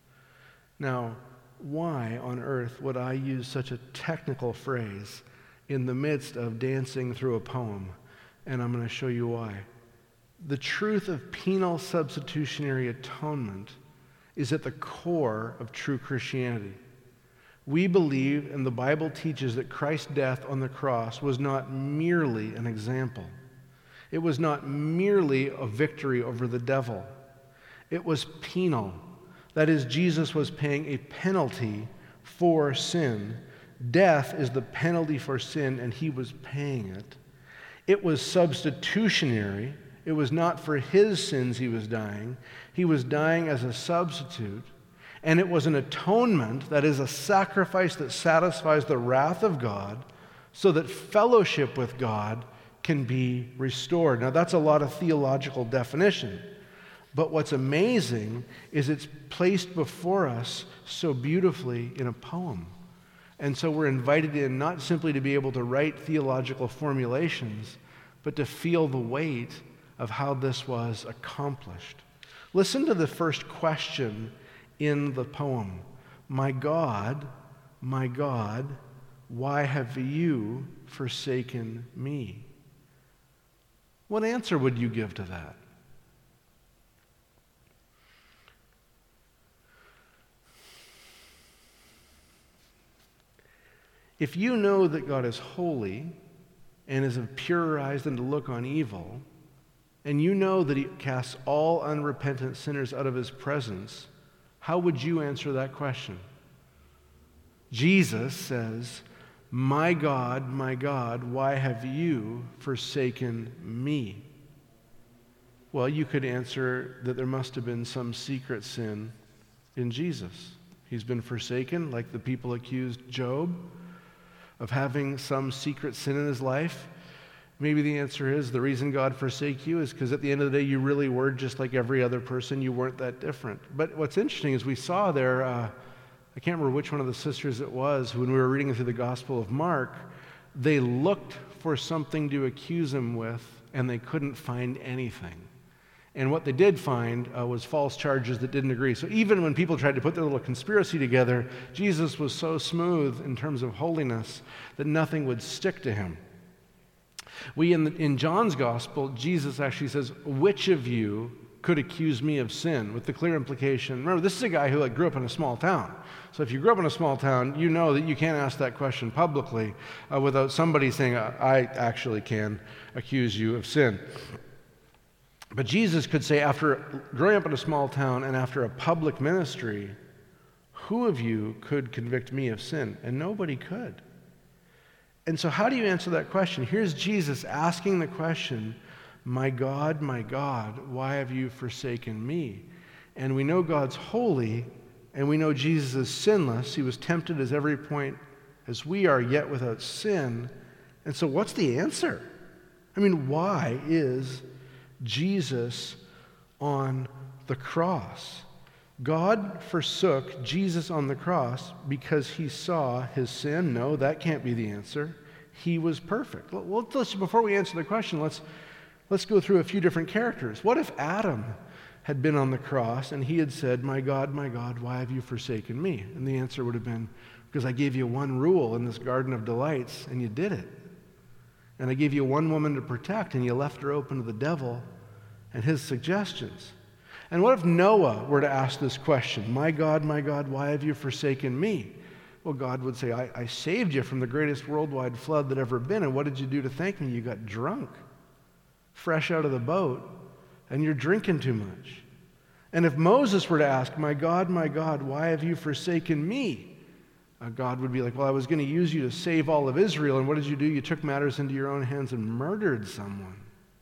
Now, why on earth would I use such a technical phrase in the midst of dancing through a poem? And I'm going to show you why. The truth of penal substitutionary atonement is at the core of true Christianity. We believe, and the Bible teaches, that Christ's death on the cross was not merely an example. It was not merely a victory over the devil. It was penal. That is, Jesus was paying a penalty for sin. Death is the penalty for sin, and he was paying it. It was substitutionary. It was not for his sins he was dying. He was dying as a substitute. And it was an atonement, that is, a sacrifice that satisfies the wrath of God so that fellowship with God can be restored. Now, that's a lot of theological definition. But what's amazing is it's placed before us so beautifully in a poem. And so we're invited in not simply to be able to write theological formulations, but to feel the weight of how this was accomplished. Listen to the first question in the poem. My God, why have you forsaken me?" What answer would you give to that? If you know that God is holy and is of purer eyes than to look on evil, and you know that he casts all unrepentant sinners out of his presence, How would you answer that question? Jesus says, my God, why have you forsaken me? Well, you could answer that there must have been some secret sin in Jesus. He's been forsaken, like the people accused Job of having some secret sin in his life. Maybe the answer is the reason God forsake you is because at the end of the day, you really were just like every other person. You weren't that different. But what's interesting is we saw there, I can't remember which one of the sisters it was, when we were reading through the Gospel of Mark, they looked for something to accuse him with, and they couldn't find anything. And what they did find was false charges that didn't agree. So even when people tried to put their little conspiracy together, Jesus was so smooth in terms of holiness that nothing would stick to him. In John's Gospel, Jesus actually says, which of you could accuse me of sin? With the clear implication, remember, this is a guy who grew up in a small town. So if you grew up in a small town, you know that you can't ask that question publicly without somebody saying, I actually can accuse you of sin. But Jesus could say, after growing up in a small town and after a public ministry, who of you could convict me of sin? And nobody could. And so how do you answer that question? Here's Jesus asking the question, my God, why have you forsaken me? And we know God's holy, and we know Jesus is sinless. He was tempted at every point as we are, yet without sin. And so what's the answer? I mean, why is Jesus on the cross? God forsook Jesus on the cross because he saw his sin? No, that can't be the answer. He was perfect. Well, before we answer the question, let's go through a few different characters. What if Adam had been on the cross and he had said, my God, why have you forsaken me? And the answer would have been, because I gave you one rule in this garden of delights and you did it. And I gave you one woman to protect and you left her open to the devil and his suggestions. And what if Noah were to ask this question, my God, why have you forsaken me? Well, God would say, I saved you from the greatest worldwide flood that ever been, and what did you do to thank me? You got drunk, fresh out of the boat, and you're drinking too much. And if Moses were to ask, my God, why have you forsaken me? God would be like, well, I was going to use you to save all of Israel, and what did you do? You took matters into your own hands and murdered someone.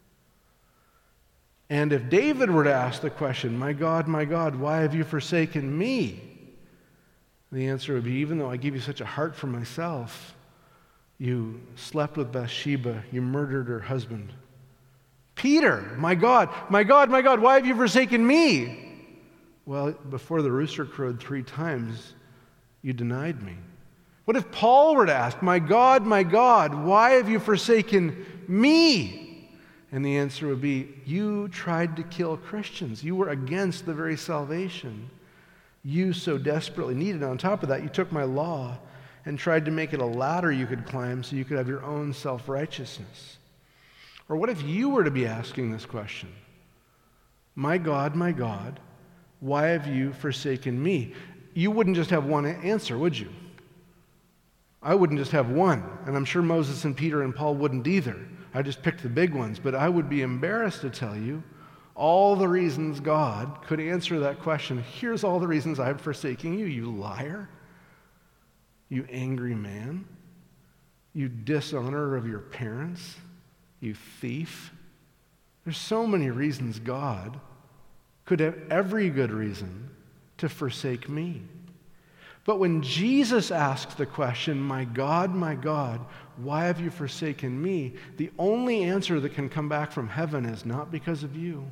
And if David were to ask the question, my God, why have you forsaken me? The answer would be, even though I gave you such a heart for myself, you slept with Bathsheba, you murdered her husband. Peter, my God, why have you forsaken me? Well, before the rooster crowed 3 times, you denied me. What if Paul were to ask, my God, why have you forsaken me? And the answer would be, you tried to kill Christians. You were against the very salvation you so desperately needed. On top of that, you took my law and tried to make it a ladder you could climb so you could have your own self-righteousness. Or what if you were to be asking this question? My God, why have you forsaken me? You wouldn't just have one answer, would you? I wouldn't just have one, and I'm sure Moses and Peter and Paul wouldn't either. I just picked the big ones, but I would be embarrassed to tell you all the reasons God could answer that question. Here's all the reasons I'm forsaking you, you liar, you angry man, you dishonorer of your parents, you thief. There's so many reasons God could have every good reason to forsake me. But when Jesus asks the question, my God, why have you forsaken me? The only answer that can come back from heaven is not because of you.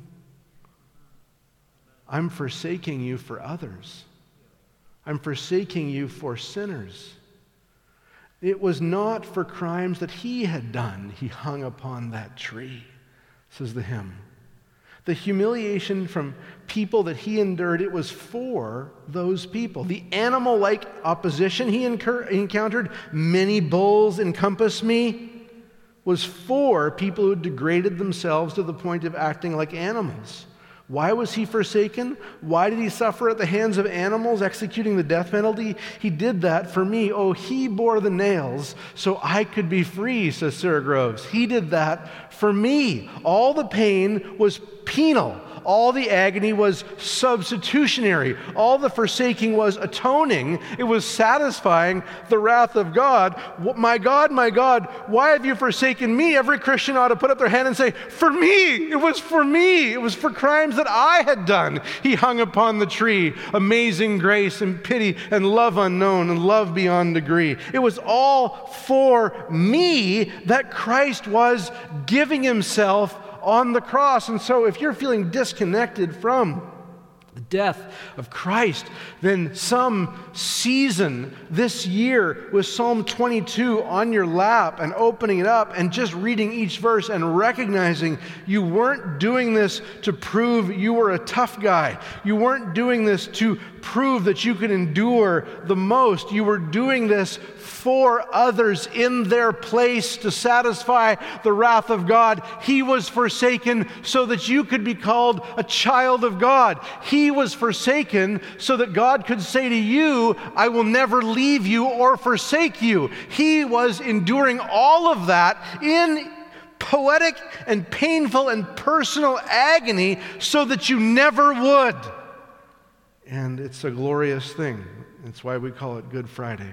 I'm forsaking you for others. I'm forsaking you for sinners. It was not for crimes that he had done he hung upon that tree, says the hymn. The humiliation from people that he endured, it was for those people. The animal-like opposition he encountered, many bulls encompass me, was for people who degraded themselves to the point of acting like animals. Why was he forsaken? Why did he suffer at the hands of animals executing the death penalty? He did that for me. Oh, he bore the nails so I could be free, says Sarah Groves. He did that for me. All the pain was penal. All the agony was substitutionary. All the forsaking was atoning. It was satisfying the wrath of God. My God, why have you forsaken me? Every Christian ought to put up their hand and say, for me. It was for me. It was for crimes that I had done. He hung upon the tree. Amazing grace and pity and love unknown and love beyond degree. It was all for me that Christ was giving himself on the cross. And so if you're feeling disconnected from the death of Christ, then some season this year with Psalm 22 on your lap and opening it up and just reading each verse and recognizing you weren't doing this to prove you were a tough guy. You weren't doing this to prove that you could endure the most. You were doing this for others in their place to satisfy the wrath of God. He was forsaken so that you could be called a child of God. He was forsaken so that God could say to you, I will never leave you or forsake you. He was enduring all of that in poetic and painful and personal agony so that you never would. And it's a glorious thing. That's why we call it Good Friday.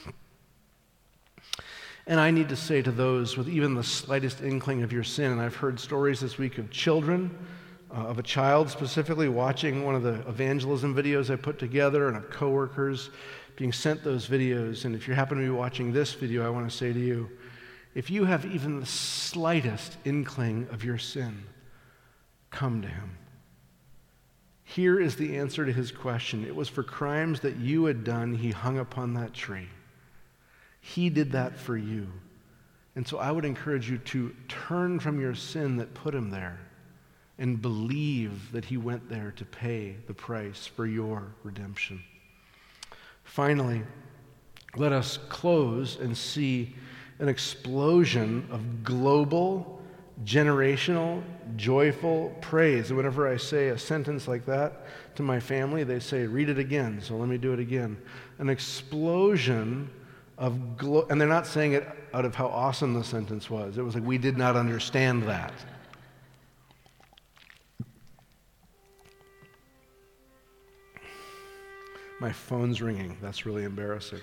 And I need to say to those with even the slightest inkling of your sin, and I've heard stories this week of children, of a child specifically watching one of the evangelism videos I put together, and of coworkers being sent those videos. And if you happen to be watching this video, I want to say to you, if you have even the slightest inkling of your sin, come to him. Here is the answer to his question. It was for crimes that you had done, he hung upon that tree. He did that for you. And so I would encourage you to turn from your sin that put him there and believe that he went there to pay the price for your redemption. Finally, let us close and see an explosion of global, generational, joyful praise. And whenever I say a sentence like that to my family, they say, read it again. So let me do it again. An explosion of and they're not saying it out of how awesome the sentence was. It was like, we did not understand that. My phone's ringing. That's really embarrassing.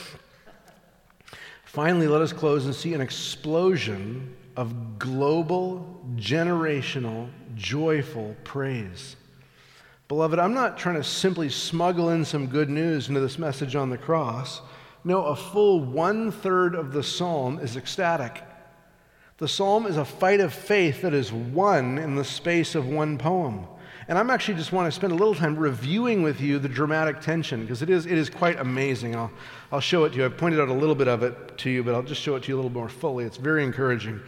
Finally, let us close and see an explosion of global, generational, joyful praise. Beloved, I'm not trying to simply smuggle in some good news into this message on the cross. No, a full 1/3 of the psalm is ecstatic. The psalm is a fight of faith that is won in the space of one poem. And I'm actually just want to spend a little time reviewing with you the dramatic tension, because it is quite amazing. I'll show it to you. I've pointed out a little bit of it to you, but I'll just show it to you a little more fully. It's very encouraging.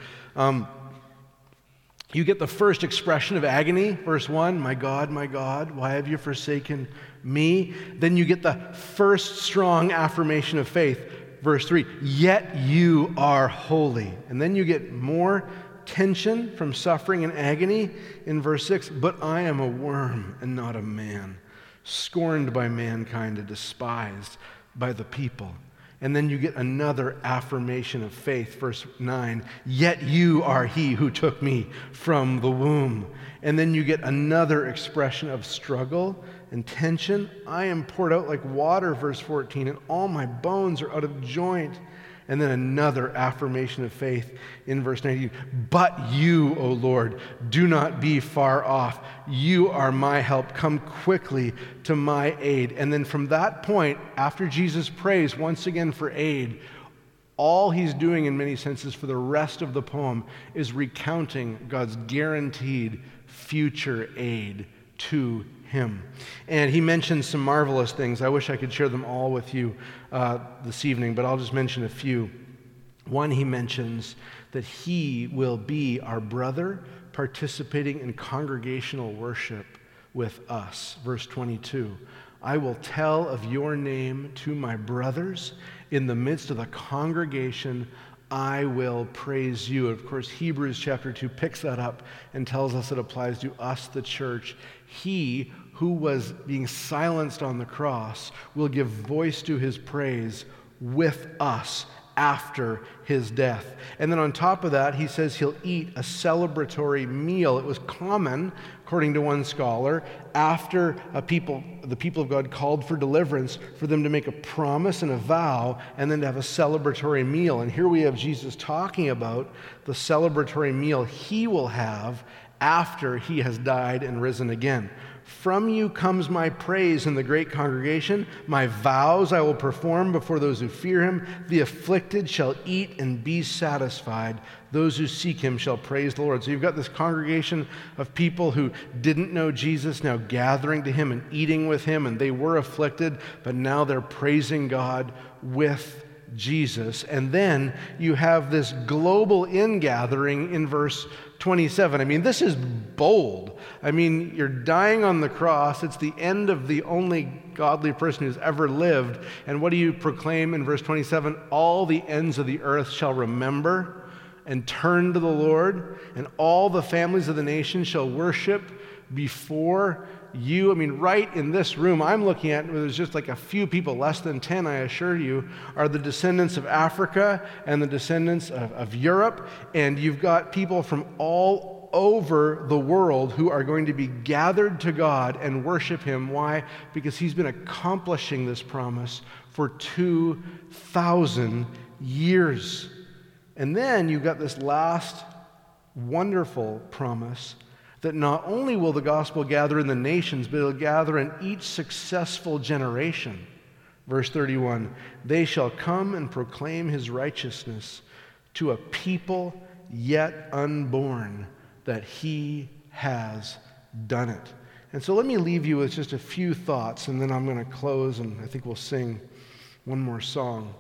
You get the first expression of agony, verse 1, my God, why have you forsaken me? Then you get the first strong affirmation of faith, verse 3, yet you are holy. And then you get more tension from suffering and agony in verse 6, but I am a worm and not a man, scorned by mankind and despised by the people. And then you get another affirmation of faith, verse 9, yet you are he who took me from the womb. And then you get another expression of struggle and tension. I am poured out like water, verse 14, and all my bones are out of joint. And then another affirmation of faith in verse 19. But you, O Lord, do not be far off. You are my help. Come quickly to my aid. And then from that point, after Jesus prays once again for aid, all he's doing in many senses for the rest of the poem is recounting God's guaranteed future aid to him. And he mentions some marvelous things. I wish I could share them all with you this evening, but I'll just mention a few. One, he mentions that he will be our brother participating in congregational worship with us. Verse 22, I will tell of your name to my brothers. In the midst of the congregation, I will praise you. Of course, Hebrews chapter 2 picks that up and tells us it applies to us, the church. He who was being silenced on the cross will give voice to his praise with us after his death. And then on top of that, he says he'll eat a celebratory meal. It was common, according to one scholar, after the people of God called for deliverance, for them to make a promise and a vow, and then to have a celebratory meal. And here we have Jesus talking about the celebratory meal he will have after he has died and risen again. From you comes my praise in the great congregation. My vows I will perform before those who fear him. The afflicted shall eat and be satisfied. Those who seek him shall praise the Lord. So you've got this congregation of people who didn't know Jesus now gathering to him and eating with him, and they were afflicted, but now they're praising God with Jesus. And then you have this global ingathering in verse 27. I mean, this is bold. I mean, you're dying on the cross. It's the end of the only godly person who's ever lived. And what do you proclaim in verse 27? All the ends of the earth shall remember and turn to the Lord, and all the families of the nation shall worship before you. I mean, right in this room I'm looking at, there's just like a few people, less than 10, I assure you, are the descendants of Africa and the descendants of Europe. And you've got people from all over the world who are going to be gathered to God and worship him. Why? Because he's been accomplishing this promise for 2,000 years. And then you've got this last wonderful promise that not only will the gospel gather in the nations, but it'll gather in each successful generation. Verse 31, they shall come and proclaim his righteousness to a people yet unborn, that he has done it. And so let me leave you with just a few thoughts, and then I'm going to close, and I think we'll sing one more song.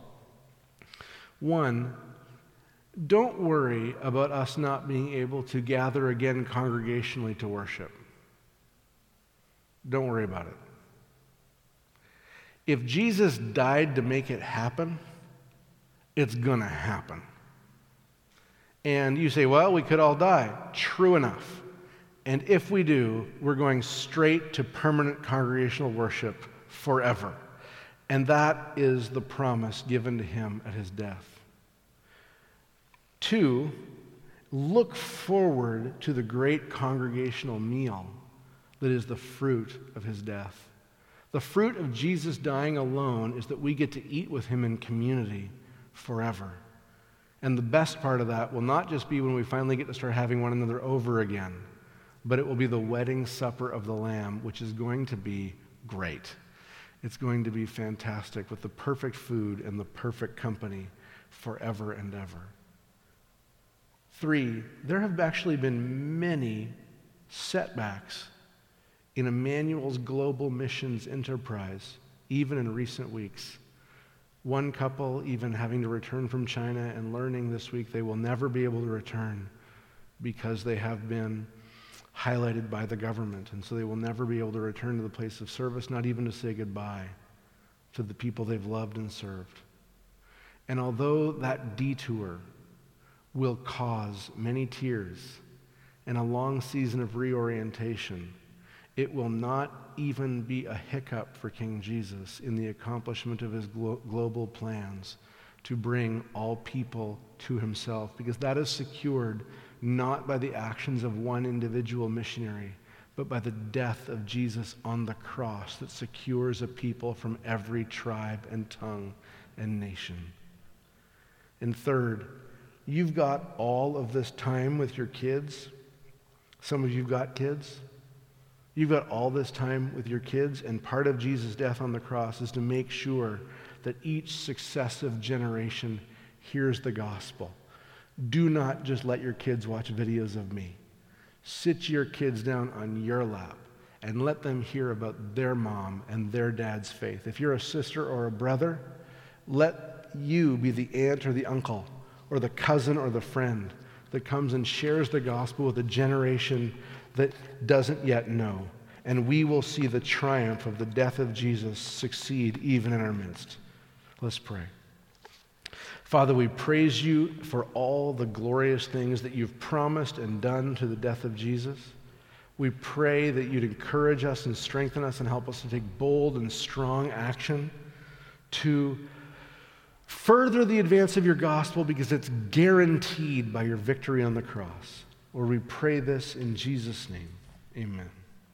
One, don't worry about us not being able to gather again congregationally to worship. Don't worry about it. If Jesus died to make it happen, it's going to happen. And you say, well, we could all die. True enough. And if we do, we're going straight to permanent congregational worship forever. And that is the promise given to him at his death. Two, look forward to the great congregational meal that is the fruit of his death. The fruit of Jesus dying alone is that we get to eat with him in community forever. And the best part of that will not just be when we finally get to start having one another over again, but it will be the wedding supper of the Lamb, which is going to be great. It's going to be fantastic with the perfect food and the perfect company forever and ever. Three, there have actually been many setbacks in Emmanuel's global missions enterprise, even in recent weeks. One couple even having to return from China and learning this week they will never be able to return because they have been highlighted by the government, and so they will never be able to return to the place of service, not even to say goodbye to the people they've loved and served. And although that detour will cause many tears and a long season of reorientation, it will not even be a hiccup for King Jesus in the accomplishment of his global plans to bring all people to himself, because that is secured not by the actions of one individual missionary, but by the death of Jesus on the cross that secures a people from every tribe and tongue and nation. And third, you've got all of this time with your kids. Some of you've got kids. You've got all this time with your kids, and part of Jesus' death on the cross is to make sure that each successive generation hears the gospel. Do not just let your kids watch videos of me. Sit your kids down on your lap and let them hear about their mom and their dad's faith. If you're a sister or a brother, let you be the aunt or the uncle or the cousin or the friend that comes and shares the gospel with a generation that doesn't yet know. And we will see the triumph of the death of Jesus succeed even in our midst. Let's pray. Father, we praise you for all the glorious things that you've promised and done to the death of Jesus. We pray that you'd encourage us and strengthen us and help us to take bold and strong action to Further the advance of your gospel because it's guaranteed by your victory on the cross. Lord, we pray this in Jesus' name. Amen.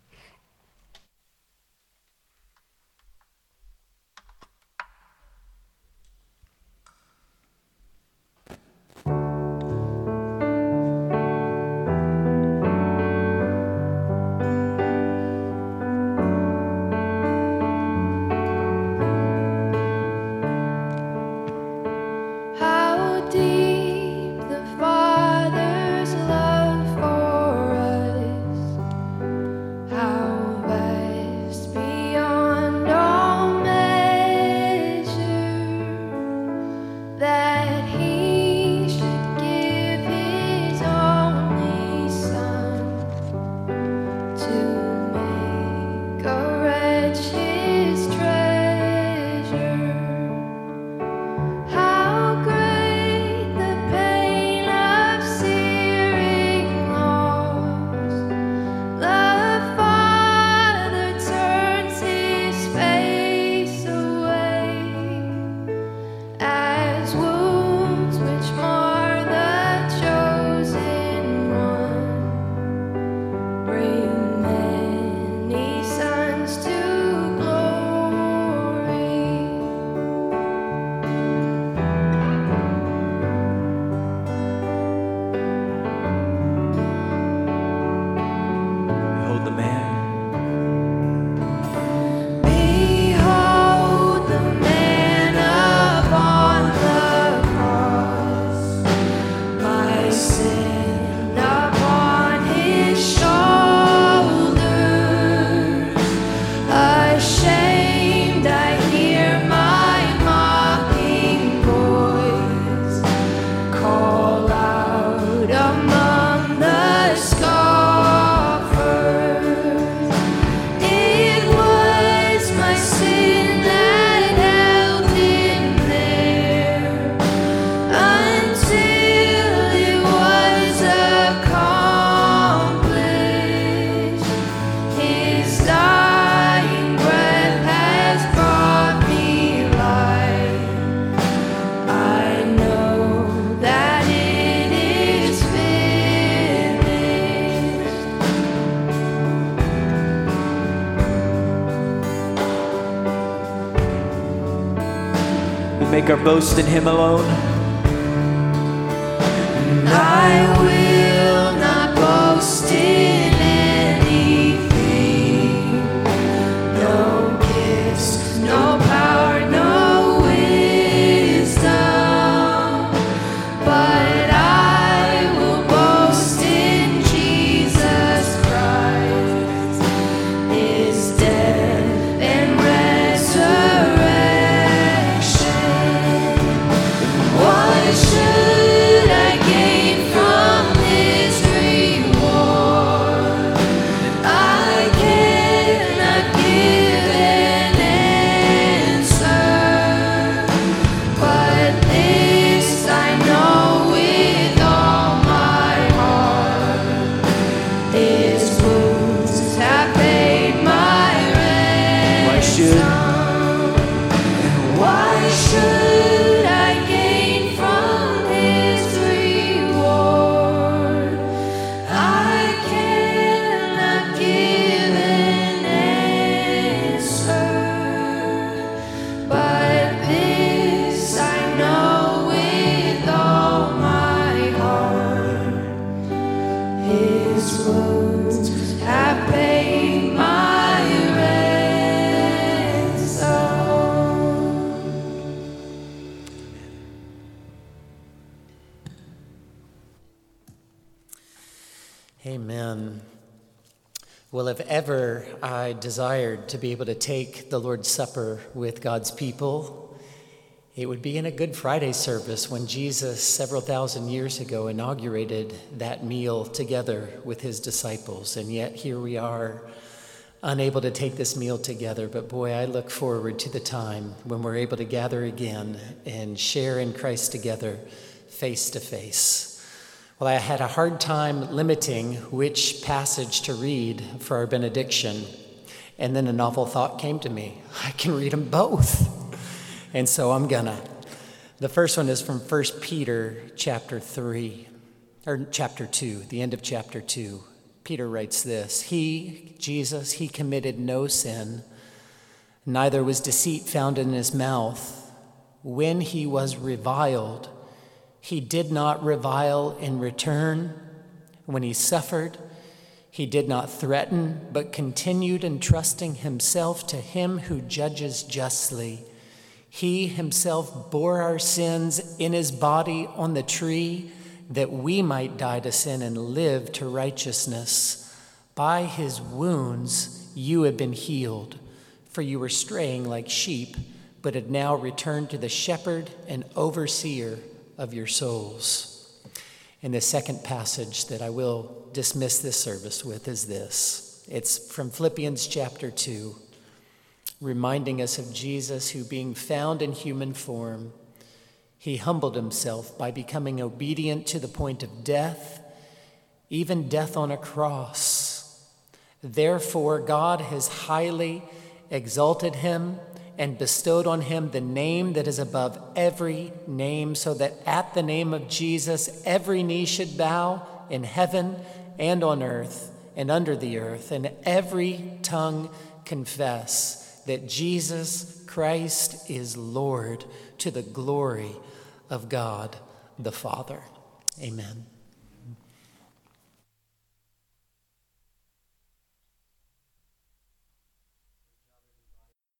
Make our boast in Him alone. And I will not boast in anything, no gifts, no power, no wisdom, but I will boast in Jesus Christ, His death and resurrection. What should I gain from this reward? I cannot give an answer, but this I know with all my heart: His wounds have paid my ransom. Why should I gain from His reward? I cannot give an answer, but this I know with all my heart: His wounds have paid my ransom. Amen. Well, if ever I desired to be able to take the Lord's Supper with God's people, it would be in a Good Friday service when Jesus, several thousand years ago, inaugurated that meal together with his disciples. And yet here we are, unable to take this meal together. But boy, I look forward to the time when we're able to gather again and share in Christ together, face to face. Well, I had a hard time limiting which passage to read for our benediction. And then a novel thought came to me. I can read them both. And so I'm gonna. The first one is from 1 Peter chapter 3, or chapter 2, the end of chapter 2. Peter writes this: He, Jesus, he committed no sin, neither was deceit found in his mouth. When he was reviled, he did not revile in return. When he suffered, he did not threaten, but continued entrusting himself to him who judges justly. He himself bore our sins in his body on the tree, that we might die to sin and live to righteousness. By his wounds you have been healed, for you were straying like sheep, but had now returned to the shepherd and overseer of your souls. And the second passage that I will dismiss this service with is this. It's from Philippians chapter 2, reminding us of Jesus, who being found in human form, he humbled himself by becoming obedient to the point of death, even death on a cross. Therefore, God has highly exalted him and bestowed on him the name that is above every name, so that at the name of Jesus every knee should bow in heaven and on earth and under the earth, and every tongue confess that Jesus Christ is Lord, to the glory of God the Father. Amen.